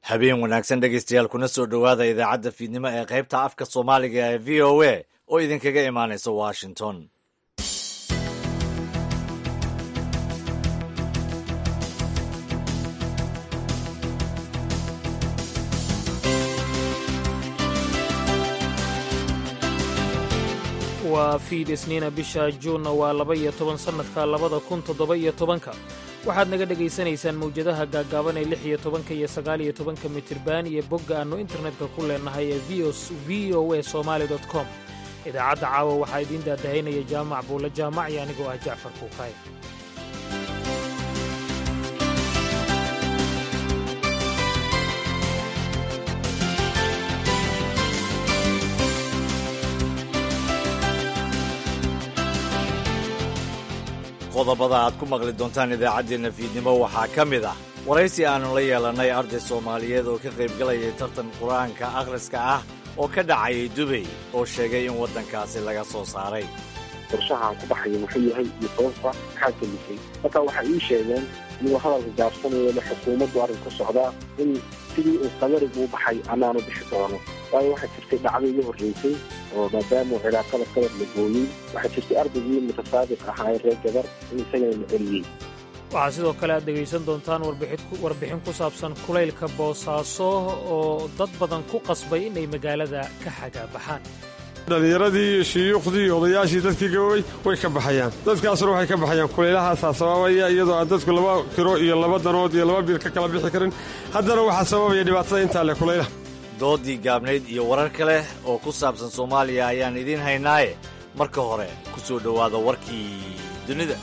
habeen wanaagsan dhegaystayaal kuna soo dhowaada idaacadda fiidnimo ee qaybta afka soomaaliga ee v o a oo idinkaga imaanaysa washington. waa fiid isniina bisha juunna waa 12 sannadka 2017 waxaad naga dhegaysanaysaan mawjadaha gaaggaaban ee 16 iyo 19 mitirban iyo bogga aannu internetka ku leennahay ee v o a somali.com. idaacadda caawa waxaa idiin daadahaynaya jaamac buulle jaamac iyo anigoo ah jacfar kuukaay. qodobada aad ku maqli doontaan idaacaddeenna fiidnimo waxaa ka mid ah waraysi aannu la yeelannay arday soomaaliyeed oo ka qaybgalayay tartan qur-aanka akhriska ah oo ka dhacayay dubay oo sheegay in waddankaasi laga soo saaray. qorshahaan ku baxaya muxuu yahay iyo sababta maxaa kalifay marka waxay ii sheegeen inuu hadalka gaabsanayo xukuumaddu arrin ku socdaa in sidii uu qadarigu u baxay anaanu bixi doono, waayo waxaa jirtay dhacdo iga horraysay oo maadaama cilaaqada qadar la gooyey waxaa jirtay ardaygii mutasaabiq ahaa ee reer gabar in isagana la celiyey. waxaa sidoo kale aad dhegaysan doontaan warbixin ku saabsan kulaylka boosaaso oo dad badan ku qasbay inay magaalada ka xagaabaxaan. dhallinyaradii iyo shuyuukhdii iyo odayaashii dadkii gabowey way ka baxayaan, dadkaasuna waxay ka baxayaan kulaylahaasaa sababaya iyadoo aan dadku 2 kiro iyo 2 danood iyo 2 bil ka kala bixi karin. haddana waxaa sababaya dhibaatada intaa leh kulaylaha. doodii gaabnayd iyo warar kale oo ku saabsan soomaaliya ayaan idiin haynaaye marka hore ku soo dhowaada warkii dunida.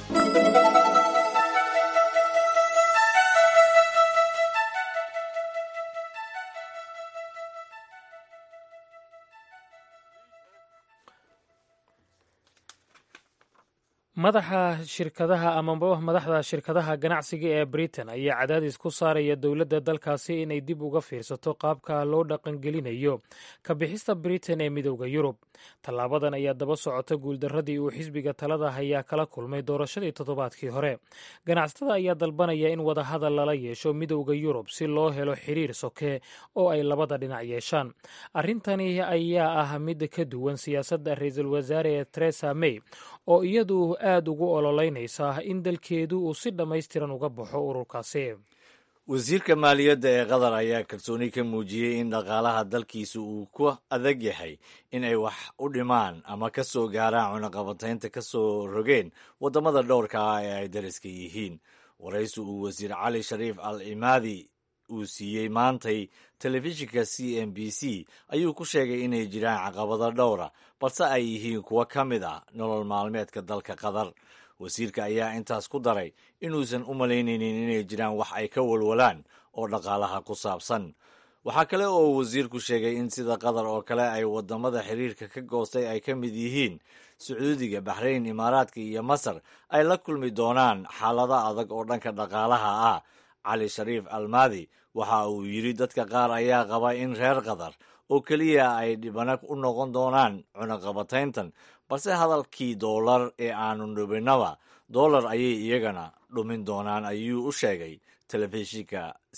madaxda shirkadaha ganacsiga ee britain ayaa cadaadis ku saaraya dowladda dalkaasi inay dib uga fiirsato qaabka loo dhaqangelinayo ka bixista britain ee midowda yurub. tallaabadan ayaa daba socota guuldarradii uu xisbiga talada hayaa kala kulmay doorashadii toddobaadkii hore. ganacsatada ayaa dalbanaya in wadahadal lala yeesho midowda yurub si loo helo xiriir soke oo ay labada dhinac yeeshaan. arrintani ayaa ah mid ka duwan siyaasadda ra-iisul wasaare Theresa May oo iyadu aad ugu ololeynaysa in dalkeedu uu si dhammaystiran uga baxo ururkaasi. wasiirka maaliyadda ee qatar ayaa kalsooni ka muujiyey in dhaqaalaha dalkiisa uu ku adag yahay in ay wax u dhimaan ama ka soo gaaraan cunaqabataynta ka soo rogeen waddamada dhowrka ah ee ay dariska yihiin. waraysi uu wasiir cali shariif al cimaadi uu siiyey maantay telefishinka CNBC ayuu ku sheegay inay jiraan caqabado dhowra balse ay yihiin kuwo ka mid ah nolol maalmeedka dalka qatar. wasiirka ayaa intaas ku daray inuusan u malaynaynin inay jiraan wax ay ka walwalaan oo dhaqaalaha ku saabsan. waxaa kale oo wasiirku sheegay in sida qatar oo kale ay waddamada xiriirka ka goostay ay ka mid yihiin sacuudiga, baxrayn, imaaraadka iyo masar ay la kulmi doonaan xaalado adag oo dhanka dhaqaalaha ah. cali shariif almaadi waxa uu yidhi dadka qaar ayaa qaba in reer qatar oo keliya ay dhibana u noqon doonaan cunaqabatayntan, balse hadalkii doolar ee aanu dhubinnaba doolar ayay iyagana dhumin doonaan, ayuu u sheegay telefishinka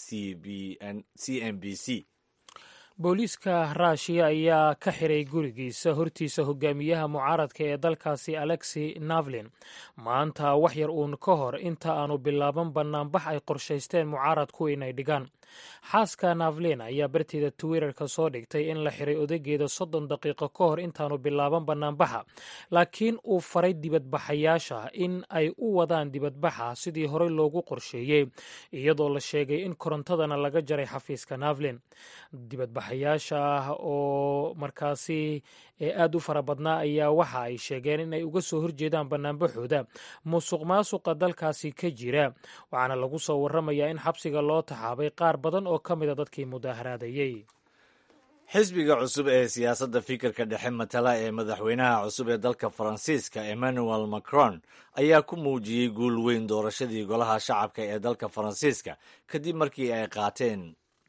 CNBC. booliiska raashiya ayaa ka xiray gurigiisa hortiisa hogaamiyaha mucaaradka ee dalkaasi alexi navlin maanta wax yar uun ka hor inta aanu bilaaban bannaanbax ay qorshaysteen mucaaradku inay dhigaan. xaaska navlin ayaa barteeda twitterka soo dhigtay in la xiray odageeda 30 daqiiqo ka hor intaanu bilaaban bannaanbaxa, laakiin uu faray dibadbaxayaasha in ay u wadaan dibadbaxa sidii horey loogu qorsheeyey, iyadoo la sheegay in korontadana laga jaray xafiiska navlin. dibadbaxayaasha oo markaasi aad u fara badnaa ayaa waxa ay sheegeen in ay uga soo horjeedaan bannaanbaxooda musuq maasuqa dalkaasi ka jira, waxaana lagu soo warramayaa in xabsiga loo taxaabay qaar badan oo ka mida dadkii mudaaharaadayey. xisbiga cusub ee siyaasadda fikirka dhexe matala ee madaxweynaha cusub ee dalka faransiiska Emmanuel Macron ayaa ku muujiyey guul weyn doorashadii golaha shacabka ee dalka faransiiska kadib markii ay qaateen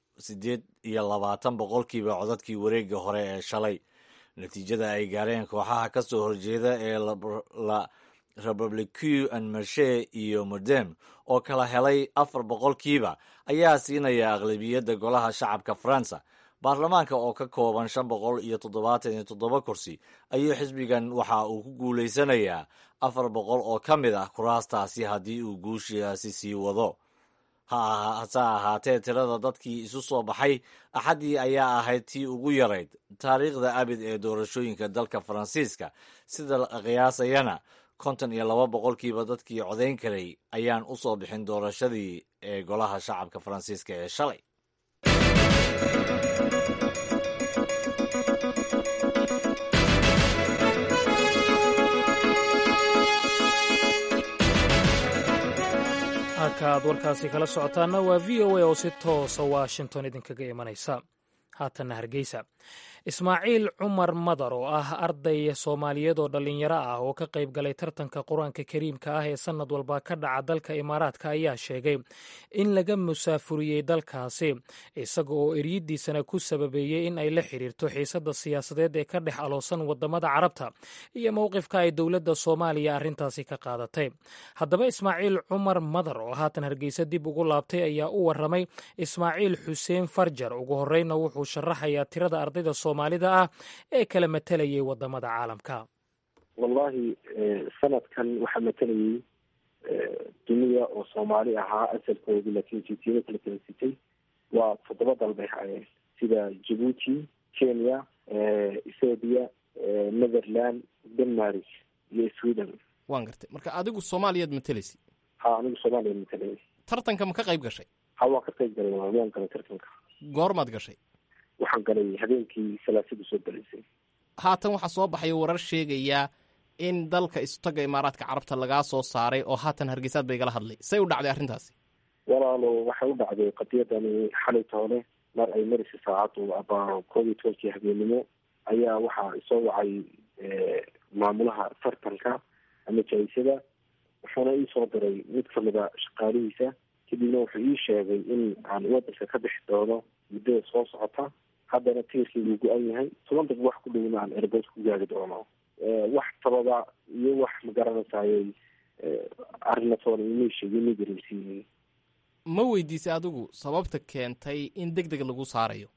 28% codadkii wareegga hore ee shalay. natiijada ay gaareen kooxaha ka soo horjeeda ee republique and marshe iyo modem oo kala helay 4% ayaa siinaya aqlabiyadda golaha shacabka faransa. baarlamaanka oo ka kooban 577 kursi ayuu xisbigan waxa uu ku guulaysanayaa 400 oo ka mid ah kuraastaasi haddii uu guushaasi sii wado. hase ahaatee tirada dadkii isu soo baxay axaddii ayaa ahayd tii ugu yarayd taariikhda abid ee doorashooyinka dalka faransiiska. sida la qiyaasayana 52% dadkii codayn karay ayaan u soo bixin doorashadii ee golaha shacabka faransiiska ee shalay. halka aad warkaasi kala socotaana waa v o a oo si toosa washington idinkaga imanaysa. haatanna hargeysa. ismaaciil cumar madar oo ah arday soomaaliyeed oo dhallinyaro ah oo ka qayb galay tartanka qur-aanka kariimka ah ee sannad walba ka dhaca dalka imaaraadka ayaa sheegay in laga musaafuriyey dalkaasi isaga oo eryadiisana ku sababeeyey in ay la xiriirto xiisadda siyaasadeed ee ka dhex aloosan waddamada carabta iyo mowqifka ay dowladda soomaaliya arrintaasi ka qaadatay. haddaba ismaaciil cumar madar oo haatan hargeysa dib ugu laabtay ayaa u warramay ismaaciil xuseen farjar. ugu horreyna wuxuu sharaxayaa tirada ardayda soomaalida ah ee kala matalayay wadamada caalamka. wallahi sanadkan waxaa matalayay duniya oo soomaali ahaa asalkoodii laakiin jinsiyado kala kala sitay waa 7 dal bay hayeen sida Djibouti, Kenya, Ethiopia, Netherland, Denmark iyo Sweden. waan gartay. marka adigu Soomaaliyeed matalaysi? anigu Soomaaliyeed matalayay. tartanka ma ka qayb gashay? waa ka qayb galay. waan galay tartanka. goormaad gashay? waxaan galay habeenkii salaasada soo galaysay. haatan waxaa soo baxaya warar sheegaya in dalka istaga imaaraadka carabta lagaa soo saaray oo haatan hargeysaad bay igala hadlay. say u dhacday arrintaasi? walaalo waxay u dhacday qadiyadani xalay toole mar ay marisay saacadu abaa 12 habeenimo ayaa waxaa isoo wacay maamulaha tartanka ama jaysada wuxuuna ii soo diray mid kamida shaqaalihiisa kadibna wuxuu ii sheegay in aan wadanka ka bixi doono muddada soo socota. haddana tiirkii uu go-an yahay 10 daqiiqo wax ku dhowna aan airport ku gaari doono. wax sababa iyo wax magaranaysaayay arrinatoona inay sheegay inay dareensiiyey. ma weydiisay adigu sababta keentay in deg deg lagu saarayo?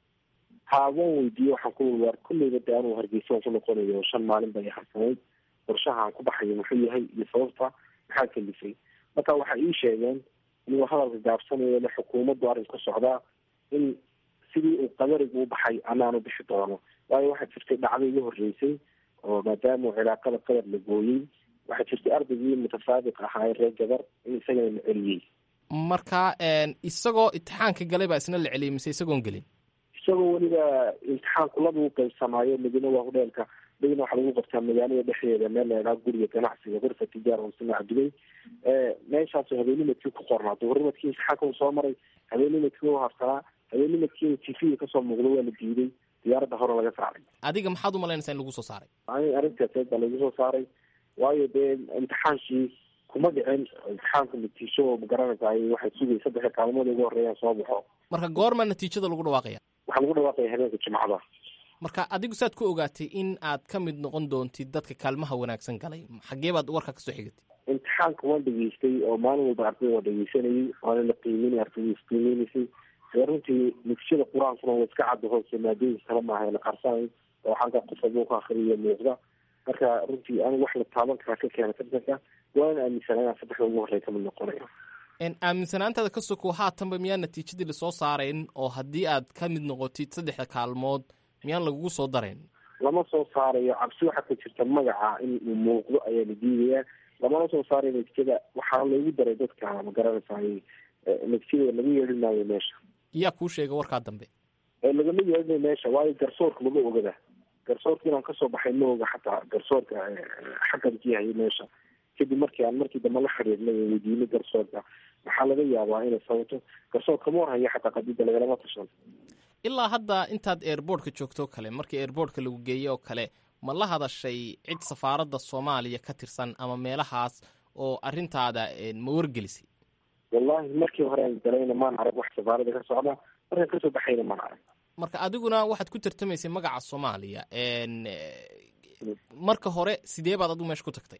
waan weydiiyey. waxaan ku war kulleyba de anuu hargeysa ku noqonayo 5 maalin bay harsanayd. qorshahaan ku baxayo muxuu yahay iyo sababta maxaa kalifay. marka waxay ii sheegeen inuu hadalka gaabsanayo le xukuumaddu arrin ku socdaa in sidii uu qadarigu u baxay anaanu bixi doono. waayo waxaa jirtay dhacdo iga horreysay oo maadaama cilaaqada qadar la gooyey waxaa jirtay ardaygii mutasaadiq ahaa ee reer gabar in isagana la celiyey. marka isagoo imtixaanka galay baa isna la celiyey mise isagoon gelin? isagoo weliba imtixaanku laba u qaybsamaayo midna waa hudheelka midna waxaa lagu qabtaa magaalada dhexdeeda meel la yidhaha guriga ganacsiga gurfa tijaara oo sinaca dubay. meeshaasoo habeennimadkii ku qornaa duhurnimadkii imtixaanka uu soo maray habeennimadkii u harsanaa habeennimadkii tv kasoo muuqda waa la diiday diyaaradda hore laga saaray. adiga maxaad umalaynaysaa in lagu soo saaray? arrintaas baa lagu soo saaray waayo dee imtixaankii kuma dhicin. imtixaanka natiijo oo magaranaysaay waxay sugay 3 kaalmood ugu horreeyaan soo baxo. marka goorma natiijada lagu dhawaaqaya? waxaa lagu dhawaaqaya habeenka jimcada. marka adigu saad ku ogaatay in aad ka mid noqon doontid dadka kaalmaha wanaagsan galay xaggee baad warka kasoo xigatay? imtixaanka waan dhegeystay oo maalin walba ardayda waa dhegeysanayay waana la qiiminay ardayda isqiimeynaysay. runtii natiijada qur-aankuna waa iska cadda hoose maadooyin kale maaha la qarsanay oo xagga qof walba ku akhriyo muuqda. marka runtii anigu wax la taaban karaa ka keena tartanka waana aaminsanaa inaan 3 ugu horreeya kamid noqonayo. aaminsanaantaada ka sokow haatanba miyaan natiijadii lasoo saarayn oo haddii aad ka mid noqotid 3 kaalmood miyaan lagugu soo darayn? lama soo saarayo. cabsi waxaa ka jirta magaca in uu muuqdo ayaa la diidayaa. lamana soo saarayo natiijada. waxaa loogu daray dadka magaranaysaay natiijada lagu yeedhin maayo meesha. yaa kuu sheega warkaa dambe? lagama yeedhinayo meesha waayo garsoorka lama ogada. garsoorka inaan kasoo baxay ma oga xataa garsoorka xakankii hayay meesha. kadib markii dambe la xiriirnay weydiinay garsoorka maxaa laga yaabaa inay sababto. garsoorka ma warhaya xataa qadida lagalama tashan. ilaa hadda intaad airbortka joogto kale markii airbortka lagu geeyey oo kale ma la hadashay cid safaaradda Soomaaliya ka tirsan ama meelahaas oo arrintaada ma wargelisay? wallahi markii hore aan galayna maan arag wax safaaradda ka socda. markaan kasoo baxayna maan arag. marka adiguna waxaad ku tartamaysay magaca Soomaaliya. marka hore sidee baad adigu meesha ku tagtay?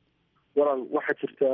walaal waxaa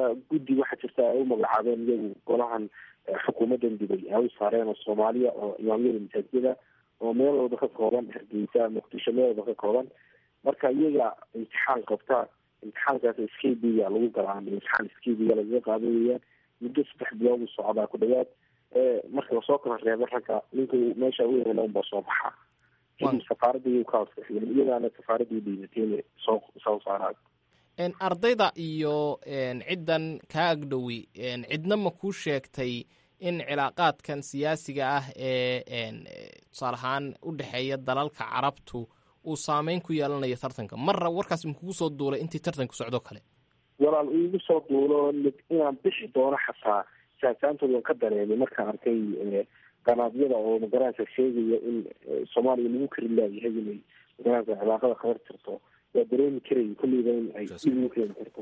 jirta ay u magacaabeen iyagu golahan xukuumaddan dibay ay u saareen oo soomaaliya oo imaamyada masaajida oo meel walba ka kooban, hargeysa, muqdisho, meel walba ka kooban. marka iyaga imtixaan qabta, imtixaankaas skbiga lagu galaa, imtixaan skbiga lagaga qaada weyaan. muddo 3 bilood u socdaa ku dhawaad. marka lasoo kala reebo ragga, ninku meesha u yeela unbaa soo baxa. safaaradii ka hoosexiyeen, iyagaana safaaradii dhiibatay soo saaraan. ardayda iyo ciddan kaa agdhowi cidna ma kuu sheegtay in cilaaqaadkan siyaasiga ah ee tusaale ahaan u dhexeeya dalalka carabtu uu saameyn ku yeelanayo tartanka? marra warkaas makugu soo duulay intii tartanku socdo kale? walaal iigu soo duulo inaan bixi doono xataa saasaantooda ka dareemay markaan arkay qanaadyada oo magaranka sheegaya in soomaaliya lagu kari laayahay inay magaranka cilaaqada qabar jirto. waa dareemi karay kulliba in ay igu keeni karto.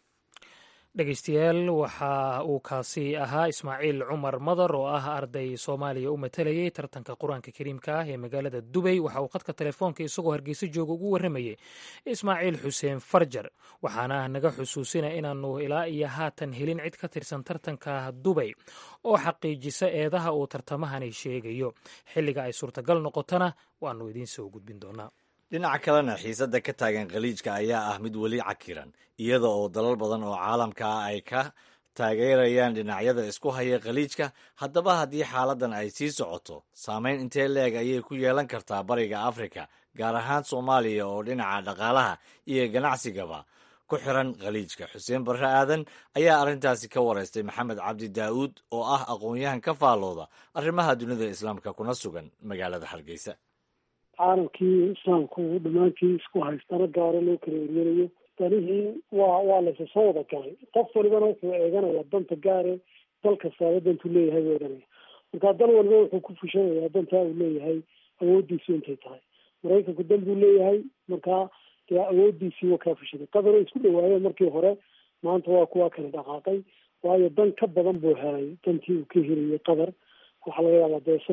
dhegeystayaal waxa uu kaasi ahaa Ismaaciil Cumar Madar oo ah arday Soomaaliya u matalayay tartanka Quraanka Kariimka ah ee magaalada Dubai. waxa uu khadka telefoonka isagoo Hargeysa jooga ugu waramayay Ismaaciil Xuseen Farjar. waxaana naga xusuusinaa inaanu ilaa iyo haatan helin cid ka tirsan tartanka Dubai oo xaqiijisa eedaha uu tartamahani sheegayo. xilliga ay suurtagal noqotana waanu idiin soo gudbin doonaa. dhinaca kalena xiisadda ka taagan khaliijka ayaa ah mid weli cakiran, iyada oo dalal badan oo caalamka ah ay ka taageerayaan dhinacyada isku haya khaliijka. haddaba haddii xaaladdan ay sii socoto, saameyn intee leeg ayay ku yeelan kartaa bariga afrika, gaar ahaan soomaaliya oo dhinaca dhaqaalaha iyo ganacsigaba ku xiran khaliijka? xuseen barre aadan ayaa arrintaasi ka waraystay maxamed cabdi daa'uud oo ah aqoon-yahan ka faalooda arrimaha dunida islaamka kuna sugan magaalada hargeysa. caalamkii islaamku dhammaantii isku haystana gaaro loo kala eryanayo, danihii waa laysa soo wada galay. qof walibana wuxuu eeganayaa danta gaare dal kastaaba dantuu leeyahay buu eeganaya. markaa dal walba wuxuu ku fushanayaa dantaa uu leeyahay awooddiisu intay tahay. maraykanku dan buu leeyahay, markaa dee awooddiisii waa kaa fushaday. qatar ay isku dhawaayeen markii hore, maanta waa kuwa kala dhaqaaqay, waayo dan ka badan buu helay dantii uu ka heliyay qatar. waxaa laga yaabaa dee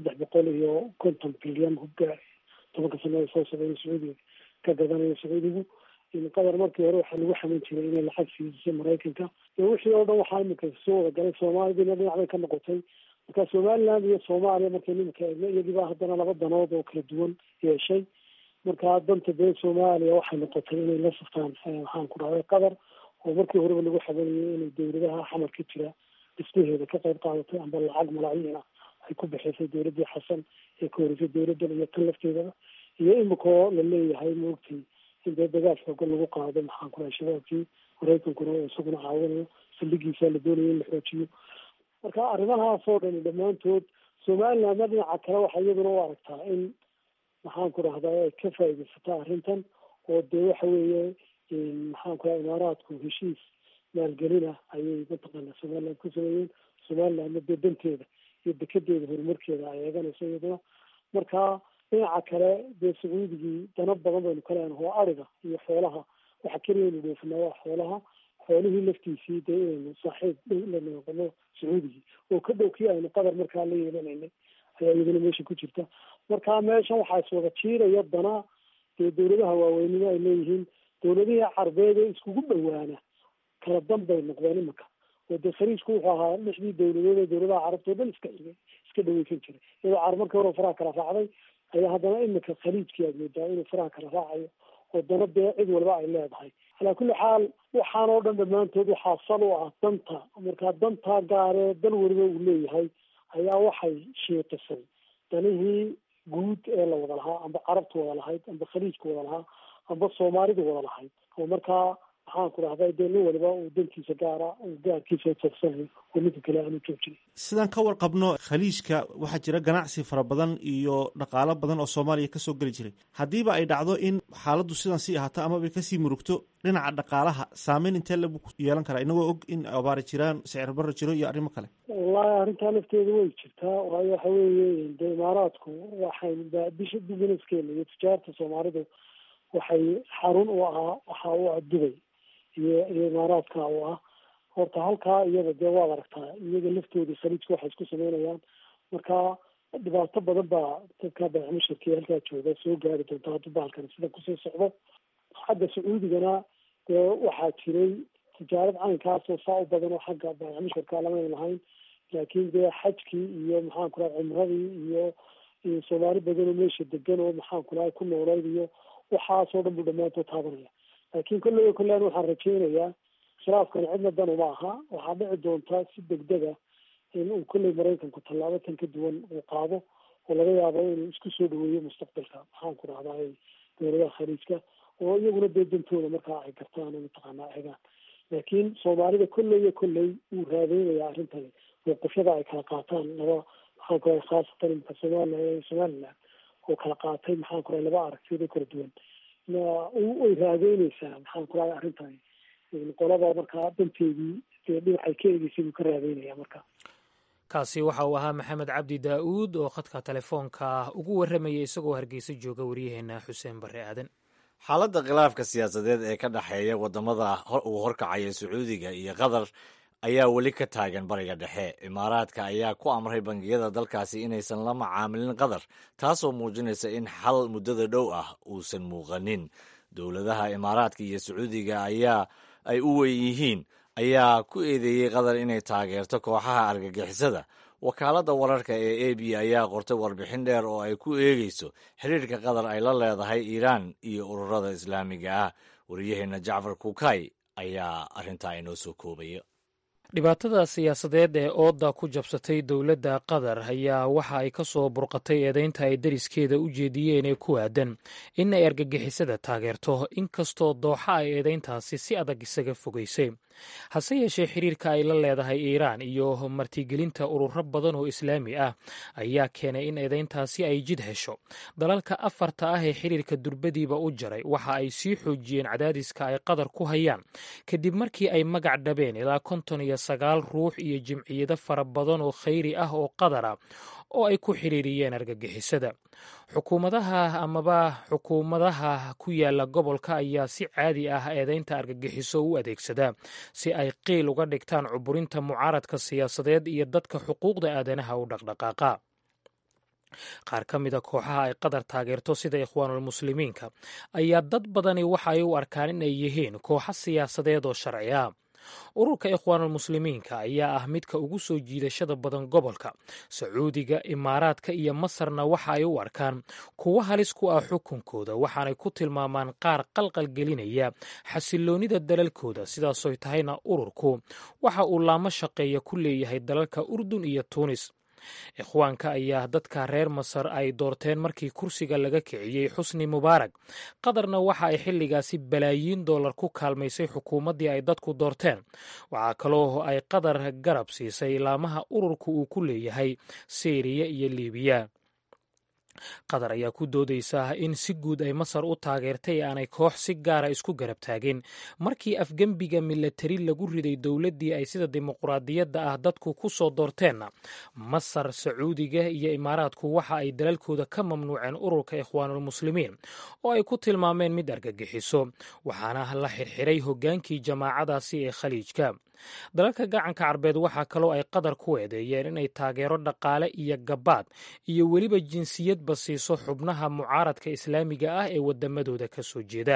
350 bilyan ku gaaray 10 sano soo socday Sacuudiga ka gadanayo Sacuudigu. in qatar markii hore waxaa lagu xaman jiray inay lacag siisay Maraykanka. wixii oo dhan waxaa imika soo wada galay Soomaalida, dhinac bay ka noqotay. marka Somaliland iyo Soomaaliya markii nimanka iyagiiba haddana laba danood oo kala duwan yeeshay. marka danta bee Soomaaliya waxay noqotay inay la saftaan waxaan ku dhahay qatar, oo markii horeba lagu xabanayay inay dowladaha xamar ka jira dhismaheeda ka qayb qaadatay amba lacag malaayiin ah ay ku bixisay dowladii Xasan ee ka horeysay dowladdan iyo tan lafteeda. iyo imikoo la leeyahay moogtii in dee dagaalka gol lagu qaado maxaan ku dhahay shabaabkii Maraykankuna oo isaguna caawinayo saldhigiisa la doonayo in la xoojiyo. marka arrimahaas oo dhan dhammaantood Somaliland dhinaca kale waxay iyaduna u aragtaa in maxaan ku dhahdaa ay ka faa'iidaysataa arrintan, oo dee waxa weeye maxaan ku dhahay imaaraadku heshiis maalgelina ayay mataqaana Somaliland ku sameeyeen. Somalilandna dee danteeda iyo dekedeeda horumarkeeda ay eeganayso iyaduna. marka dhinaca kale dee Sacuudigii dana badan baynu ka leenahay oo ariga iyo xoolaha. waxa keliya aynu dhoofinaa waa xoolaha. xoolihii laftiisii dee inaynu saaxiib dhow la noqono Sacuudigii oo ka dhow kii aynu qatar markaa la yeelanaynay ayaa iyaduna meesha ku jirta. marka meeshan waxaa iswada jiiraya dana dee dowladaha waaweynina ay leeyihiin. dowladihii carbeed ee iskugu dhowaana kala dan bay noqdeen imika, oo dee khaliijku wuxuu ahaa 6 dowladood ee dowladaha carabta oo dhan iska dhaweysan jiray. iyadoo carab markii hore faraha kala raacday ayaa haddana imika khaliijkii aad moodaa inuu faraha kala raacayo oo dana dee cid walba ay leedahay. calaa kulli xaal waxaan oo dhan dhammaantood waxaa sal u ah danta. markaa dantaa gaaree dal weliba uu leeyahay ayaa waxay shiiqisay danihii guud ee la wada lahaa, amba carabta wada lahayd, amba khaliijka wada lahaa, amba Soomaalida wada lahayd. oo markaa waxaan ku dhahday dee nin waliba uu dantiisa gaara uu gaarkiisa tagsanayo oo midka kale aanu joojin. sidaan ka warqabno khaliijka waxaa jira ganacsi fara badan iyo dhaqaalo badan oo Soomaaliya kasoo geli jiray. haddiiba ay dhacdo in xaaladdu sidan sii ahaato ama bay kasii murugto dhinaca dhaqaalaha, saameyn intee lagu yeelan karaa inagoo og in abaari jiraan, sicir barro jiro iyo arrimo kale? wallaahi arrintaa lafteedu way jirtaa. waayo waxa weeye dee imaaraadku waxay bisha businesskeena iyo tijaarta Soomaalidu waxay xarun u ahaa waxa uu ah Dubai iyo imaaraadka oo ah horta halkaa iyada dee waad aragtaa iyaga laftoodii khaliijka waxay isku sameynayaan. marka dhibaato badan baa dadka baaxmushirkii halkaa jooga soo gaari doonta hadduu bahalkan sida kusii socdo. xagga Sacuudigana dee waxaa jiray tijaarad caynkaasoo saa u badan oo xagga baayamushirka lamayna lahayn laakiin dee xajkii iyo maxaan ku rahay cumradii iyo soomaali badan oo meesha degan oo maxaan ku rahay ku noolayd iyo waxaasoo dhan buu dhammaantood taabanaya laakiin kolley kollean waxaan rajaynayaa khilaafkani cidna dan uma aha waxaa dhici doontaa si degdega in uu kolley maraykanku tallaabo tan ka duwan uu qaado oo laga yaabo inuu isku soo dhaweeyo mustaqbalka maxaan ku rahdaa dowladaha khaliijka oo iyaguna dee dantooda markaa ay gartaan oo mataqaanaa eegaan laakiin soomaalida kolley iyo kolley wuu raadeynayaa arrintani mowqifyada ay kala qaataan laba maxaan ku rahay khaasatan imika somaliland oo kala qaatay maxaan ku rahay laba aragtiyada kala duwan way raadeyneysaa maxaan ku rahay arrintani qolada markaa danteedii dee dhinacay ka eegeysay buu ka raadeynaya marka kaasi waxa uu ahaa maxamed cabdi daa'uud oo khadka telefoonka ugu warramayay isagoo hargeysa jooga waryaheena xuseen barre aadan xaaladda khilaafka siyaasadeed ee ka dhexeeya waddamada uu horkacaya sacuudiga iyo qatar ayaa weli ka taagan bariga dhexe imaaraadka ayaa ku amray bangiyada dalkaasi inaysan la macaamilin qatar taasoo muujinaysa in xal muddada dhow ah uusan muuqanin dowladaha imaaraadka iyo sacuudiga ay u weyn yihiin ayaa ku eedeeyey qatar inay taageerto kooxaha argagixisada wakaaladda wararka ee a b ayaa qortay warbixin dheer oo ay ku eegeyso xiriirka qatar ay la leedahay iiraan iyo ururada islaamiga ah wariyaheenna jacfar kukay ayaa arrintaa inoo soo koobaya dhibaatada siyaasadeed ee ooda ku jabsatay dowladda qatar ayaa waxa ay ka soo burqatay eedeynta ay dariskeeda u jeediyeen ee ku aadan in ay argagixisada taageerto inkastoo dooxa ay eedeyntaasi si adag isaga fogeysay hase yeeshee xiriirka ay la leedahay iiraan iyo martigelinta ururo badan oo islaami ah ayaa keenay in eedeyntaasi ay jid hesho dalalka afarta ah ee xiriirka durbadiiba u jaray waxa ay sii xoojiyeen cadaadiska ay qatar ku hayaan kadib markii ay magac dhabeen ilaa 59 ruux iyo jimciyado fara badan oo khayri ah oo qatar ah oo ay ku xiriiriyeen argagixisada xukuumadaha ku yaala gobolka ayaa si caadi ah eedeynta argagixiso u adeegsada si ay qiil uga dhigtaan cuburinta mucaaradka siyaasadeed iyo dadka xuquuqda aadanaha u dhaqdhaqaaqa qaar ka mida kooxaha ay qatar taageerto sida ikhwaanulmuslimiinka ayaa dad badani waxa ay u arkaan in ay yihiin kooxo siyaasadeed oo sharci ah ururka ikhwaanulmuslimiinka ayaa ah midka ugu soo jiidashada badan gobolka sacuudiga imaaraadka iyo masarna waxa ay u arkaan kuwo halis ku ah xukunkooda waxaanay ku tilmaamaan qaar qalqal gelinaya xasiloonida dalalkooda sidaasoy tahayna ururku waxa uu laamo shaqeeya ku leeyahay dalalka urdun iyo tuunis ikhwaanka ayaa dadka reer masar ay doorteen markii kursiga laga kiciyey xusni mubaarak qatarna waxa ay xilligaasi balaayiin dollar ku kaalmaysay xukuumaddii ay dadku doorteen waxaa kaloo ay qatar garab siisay laamaha ururku uu ku leeyahay siiriya iyo liibiya qatar ayaa ku doodaysa in si guud ay masar u taageertay aanay koox si gaara isku garab taagin markii afgembiga milatari lagu riday dowladdii ay sida dimuqraadiyadda ah dadku ku soo doorteenna masar sacuudiga iyo imaaraadku waxa ay dalalkooda ka mamnuuceen ururka ikhwaanulmuslimiin oo ay ku tilmaameen mid argagixiso waxaana la xirxiray hoggaankii jamaacadaasi ee khaliijka dalalka gacanka carbeed waxaa kaloo ay qatar ku eedeeyeen inay taageero dhaqaale iyo gabaad iyo weliba jinsiyadba siiso xubnaha mucaaradka islaamiga ah ee waddamadooda ka soo jeeda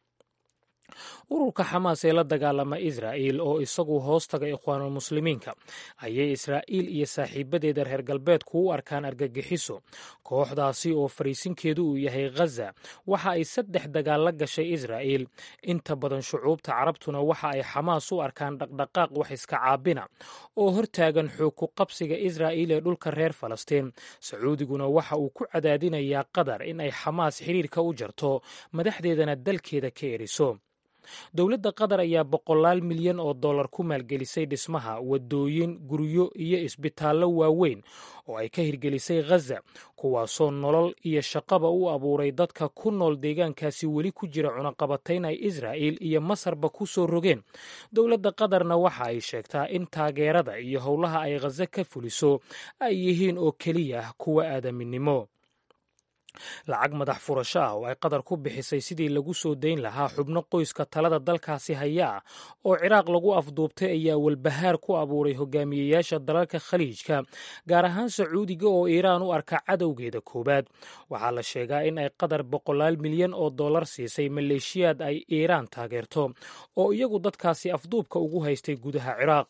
ururka xamaas ee la dagaalama israa'iil oo isagu hoostaga ikhwaanulmuslimiinka ayay israa'iil iyo saaxiibadeeda reer galbeedku u arkaan argagixiso kooxdaasi oo fariisinkeedu uu yahay ghaza waxa ay 3 dagaal la gashay israa'iil inta badan shucuubta carabtuna waxa ay xamaas u arkaan dhaqdhaqaaq wax iska caabina oo hortaagan xoog ku qabsiga israa'iil ee dhulka reer falastiin sacuudiguna waxa uu ku cadaadinayaa qatar in ay xamaas xiriirka u jarto madaxdeedana dalkeeda ka eriso dowladda qatar ayaa $100 milyan oo dollar ku maalgelisay dhismaha wadooyin guryo iyo isbitaallo waaweyn oo ay ka hirgelisay ghaza kuwaasoo nolol iyo shaqaba u abuuray dadka ku nool deegaankaasi weli ku jira cunaqabatayn ay israa'iil iyo masarba ku soo rogeen dowladda qatarna waxa ay sheegtaa in taageerada iyo howlaha ay ghaza ka fuliso ay yihiin oo keliya kuwa aadaminimo lacag madax furasho ah oo ay qatar ku bixisay sidii lagu soo dayn lahaa xubno qoyska talada dalkaasi haya ah oo ciraaq lagu afduubtay ayaa walbahaar ku abuuray hogaamiyeyaasha dalalka khaliijka gaar ahaan sacuudiga oo iiraan u arka cadowgeeda koowaad. waxaa la sheegaa in ay qatar $100 milyan siisay maleeshiyaad ay iiraan taageerto oo iyagu dadkaasi afduubka ugu haystay gudaha ciraaq.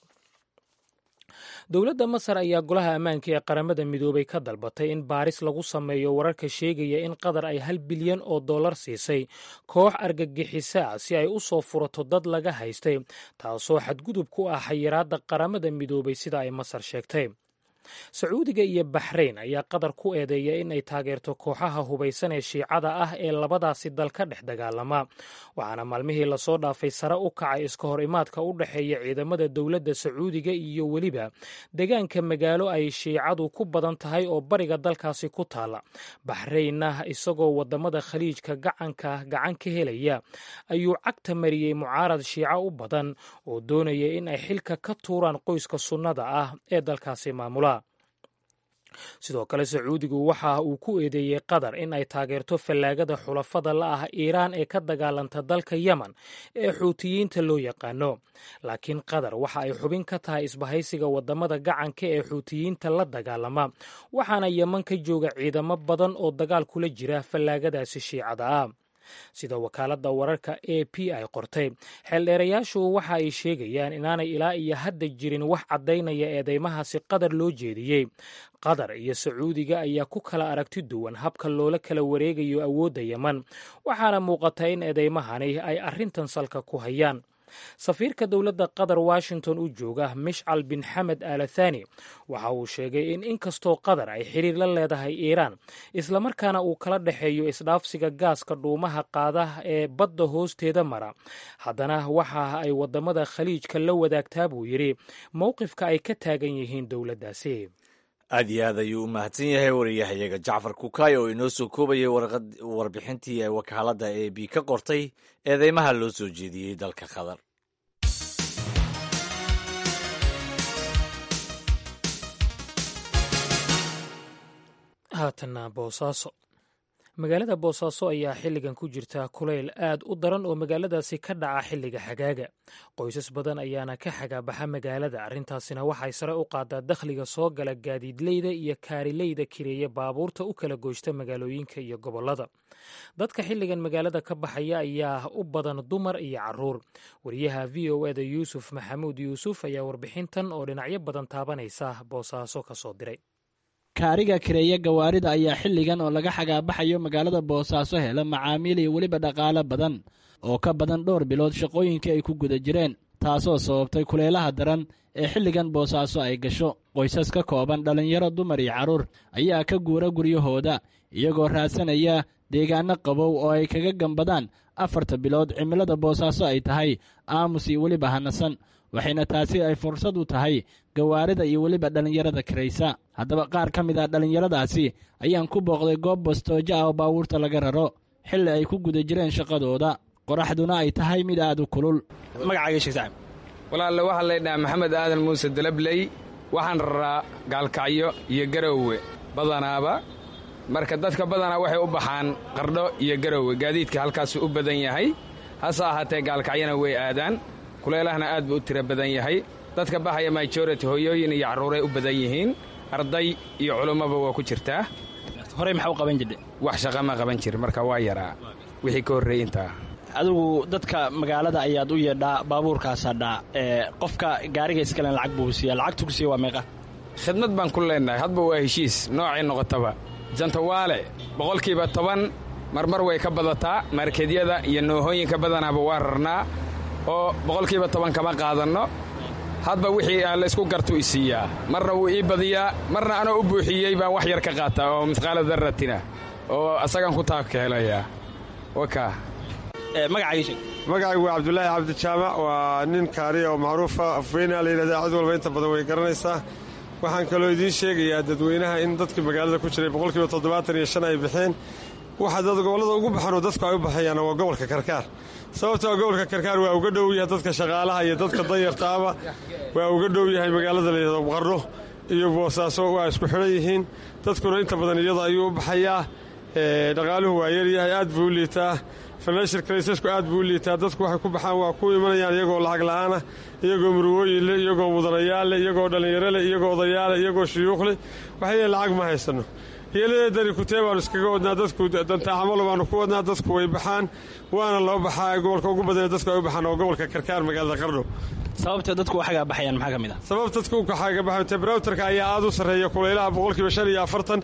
dowladda masar ayaa golaha ammaanka ee qaramada midoobay ka dalbatay in baaris lagu sameeyo wararka sheegaya in qatar ay $1 bilyan siisay koox argagixisa ah si ay u soo furato dad laga haystay, taasoo xadgudub ku ah xayiraadda qaramada midoobay sida ay masar sheegtay. sacuudiga iyo baxrayn ayaa qatar ku eedeeya in ay taageerto kooxaha hubaysan ee shiicada ah ee labadaasi dal ka dhex dagaalama, waxaana maalmihii lasoo dhaafay sare u kacay iska hor imaadka u dhexeeya ciidamada dowladda sacuudiga iyo weliba deegaanka magaalo ay shiicadu ku badan tahay oo bariga dalkaasi ku taala. baxraynna isagoo wadamada khaliijka gacan ka helaya ayuu cagta mariyey mucaarad shiico u badan oo doonaya in ay xilka ka tuuraan qoyska sunnada ah ee dalkaasi maamula. sidoo kale sacuudigu waxa uu ku eedeeyey qatar in ay taageerto fallaagada xulafada la ah iiraan ee ka dagaalanta dalka yemen ee xuutiyiinta loo yaqaano, laakiin qatar waxa ay xubin ka tahay isbahaysiga wadamada gacanka ee xuutiyiinta la dagaalama, waxaana yemen ka jooga ciidamo badan oo dagaal kula jira fallaagadaasi shiicada ah. sida wakaaladda wararka AP ay qortay, xeeldheerayaashu waxa ay sheegayaan inaanay ilaa iyo hadda jirin wax caddaynaya eedeymahaasi qatar loo jeediyey. qatar iyo sacuudiga ayaa ku kala aragti duwan habka loola kala wareegayo awoodda yemen, waxaana muuqata in eedeymahani ay arrintan salka ku hayaan. safiirka dowladda qatar washington u jooga mishcal bin xamed alathani waxa uu sheegay in inkastoo qatar ay xiriir la leedahay iiraan islamarkaana uu kala dhexeeyo isdhaafsiga gaaska dhuumaha qaadaha ee badda hoosteeda mara, haddana waxa ay wadamada khaliijka la wadaagtaa buu yidhi mowqifka ay ka taagan yihiin dowladdaasi. aad iyo aad ayuu u mahadsan yahay wariyahayaga jacfar kukaay oo inoo soo koobayay warbixintii ay wakaaladda AP ka qortay eedeymaha loo soo jeediyey dalka qatar. haatanna boosaaso. magaalada boosaaso ayaa xilligan ku jirta kulayl aad u daran oo magaaladaasi ka dhaca xilliga xagaaga. qoysas badan ayaana ka xagaabaxa magaalada, arrintaasina waxay sare u qaadaa dakhliga soo gala gaadiidleyda iyo kaarileyda kireeya baabuurta u kala gooysta magaalooyinka iyo gobollada. dadka xilligan magaalada ka baxaya ayaa u badan dumar iyo caruur. wariyaha v o eda yuusuf maxamuud yuusuf ayaa warbixintan oo dhinacyo badan taabanaysa boosaaso ka soo diray. kaariga kireeya gawaarida ayaa xilligan oo laga xagaabaxayo magaalada boosaaso hela macaamiil iyo weliba dhaqaale badan oo ka badan dhowr bilood shaqooyinkii ay ku guda jireen, taasoo sababtay kulaylaha daran ee xilligan boosaaso ay gasho. qoysas ka kooban dhallinyaro, dumar iyo carruur ayaa ka guura guryahooda iyagoo raadsanaya deegaano qabow oo ay kaga gambadaan 4 bilood cimilada boosaaso ay tahay aamus iyo weliba hanasan, waxayna taasi ay fursad u tahay gawaarida iyo weliba dhallinyarada kiraysa. haddaba qaar ka mid ah dhallinyaradaasi ayaan ku booqday goob bastoojo ah oo baabuurta laga raro xilli ay ku guda jireen shaqadooda, qoraxduna ay tahay mid aad u kulul. magacaaga sheeg saaxiib. walaalle waxaa laydhahaa maxamed aadan muuse dalabley, waxaan raraa gaalkacyo iyo garowe badanaaba. marka dadka badanaa waxay u baxaan qardho iyo garowe, gaadiidka halkaasu u badan yahay. hase ahaatee gaalkacyana way aadaan, kuleelahana aad buu u tiro badan yahay. dadka baxaya majority hooyooyin iyo carruuray u badan yihiin, arday iyo culummaba waa ku jirtaa. horey maxaa u qaban jirtay? wax shaqa ma qaban jir, marka waa yaraa wixii ka horreeyey intaa. adigu dadka magaalada ayaad u yeedhaa, baabuurkaasaa dhaa qofka gaariga iskalen lacag buu siiya, lacagtu ku siiya waa meeqa? khidmad baan ku leennahay, hadba waa heshiis noocay noqotaba. jantawaale 10% marmar way ka badataa, markedyada iyo noohooyinka badanaaba waa rarnaa oo 10% kama qaadanno. hadba wixii aan laysku gartu i siiyaa, marna wuu ii badiyaa, marna anoo u buuxiyey baan wax yar ka qaataa oo misqaala darratina oo asagaan ku taabka helayaa. wakaa magacaygu waa cabdulaahi cabdijaamac, waa nin kaariya oo macruufa, afweynaa la yidhahdaa, cid walba inta badan way garanaysaa. waxaan kaloo idiin sheegayaa dadweynaha in dadkii magaalada ku jiray 75% ay baxeen. waxa dad gobollada ugu baxanoo dadku ay u baxayaana waa gobolka karkaar, sababtoo gobolka karkaar waa uga dhow yahay dadka shaqaalaha iyo dadka danyartaaba, waa uga dhow yahay magaalada layidhahdo qardho iyo boosaaso waa isku xidhan yihiin. dadkuna inta badan iyada ayuu u baxayaa. dhaqaaluhu waa yaryahay, aad buu u liitaa, financial crisisku aad buu u liitaa. dadku waxay ku baxaan waa ku imanayaan iyagoo lacag la'aanah, iyagoo murwooyin leh, iyagoo mudanayaal leh, iyagoo dhallinyaro leh, iyagoo odayaal leh, iyagoo shuyuukh leh. waxay leeyihin lacag ma haysanno. yeeladeedani kutee baanu iskaga wadnaa, dadku dantaa camalo baanu ku wadnaa, dadku way baxaan, waana loo baxaa. gobolka ugu badan dadku ay u baxaan oo gobolka Karkaar magaalada Qardho. sababta dadku waxaga baxayaan maxaa ka mid ah? sababta dadku waxaga baxay temperatuurka ayaa aad u sareeya, kulaylaha 45%,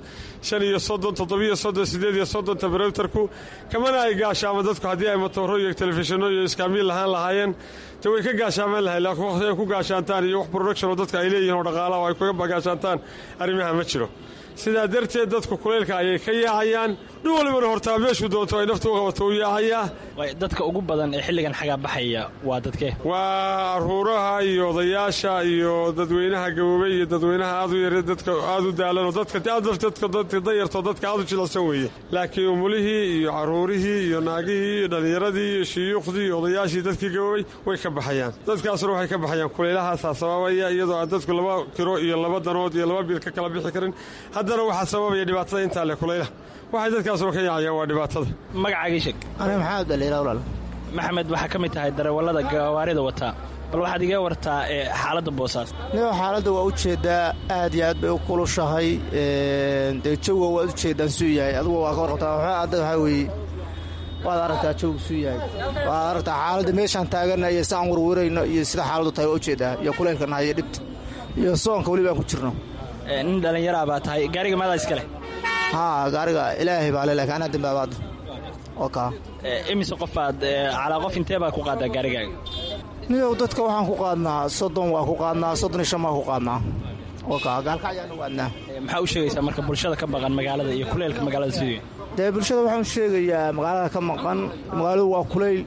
35, 37, 38 temperatuurku kamana ay gaashaamo dadku haddii ay matooro iyo telefishinno iyo iskaamiil lahaan lahaayeen te way ka gaashaamaan lahayn. laakiin waqti ay ku gaashaantaan iyo wax production oo dadka ay leeyihiin oo dhaqaalaha ay kaga gaashaantaan arrimaha ma jiro. sidaa darteed dadku kulaylka ayay ka yaacayaan. dhin walibana hortaa meeshuu doonto ay naftu u qabato u yaacayaa. dadka ugu badan ee xilligan xagaa baxaya waa dadkee? waa aruuraha iyo odayaasha iyo dadweynaha gaboobay iyo dadweynaha aad u yar, dadka aad u daalanoo dadka dayarto dadka aad u jilicsan weeye. laakiin umulihii iyo caruurihii iyo naagihii iyo dhallinyaradii iyo shiyuukhdii iyo odayaashii dadkii gaboobay way ka baxayaan. dadkaasuna waxay ka baxayaan kulaylahaasaa sababaya, iyadoo aan dadku 2 kiro iyo 2 danood iyo 2 biil ka kala bixi karin. haddana waxaa sababaya dhibaatada intaa leh kulaylaha. waxay dadkaasuna ka yaacayaan waa dhibaatada. magacaagii sheeg. aniga maxamed dhaliila walaal. maxamed waxaa ka mid tahay darawallada gawaarida wataa, bal waxaad iga wartaa xaaladda Boosaaso. niyo xaaladda waa u jeedaa, aad iyo aad bay u kulushahay. dee jawga waad u jeedaan suu yahay, adigu waa ka warqabtaa. waxaa weeye waad aragtaa jawgu suu yahay, waad aragtaa xaaladda meeshaan taaganna iyo saan warwarayno iyo sida xaaladdu tahay waa u jeedaa, iyo kulaylkana iyo dhibta iyo soonka weli baan ku jirno. nin dhallinyaraa baa tahay, gaariga maadaa iska leh? haa, gaariga ilaahay baa le, laakiin anaa dambaabaadda oo kaa. imise qofaad calaa qof intee baa ku qaadaa gaarigaaga? niyow dadka waxaan ku qaadnaa 30 waa ku qaadnaa, 35 waa ku qaadnaa oo kaa. gaalka ayaanu waadnaa. maxaa u sheegaysaa marka bulshada ka maqan magaalada iyo kuleylka magaalada sidii? dee bulshada waxaan u sheegayaa magaalada ka maqan, magaaladu waa kulayl.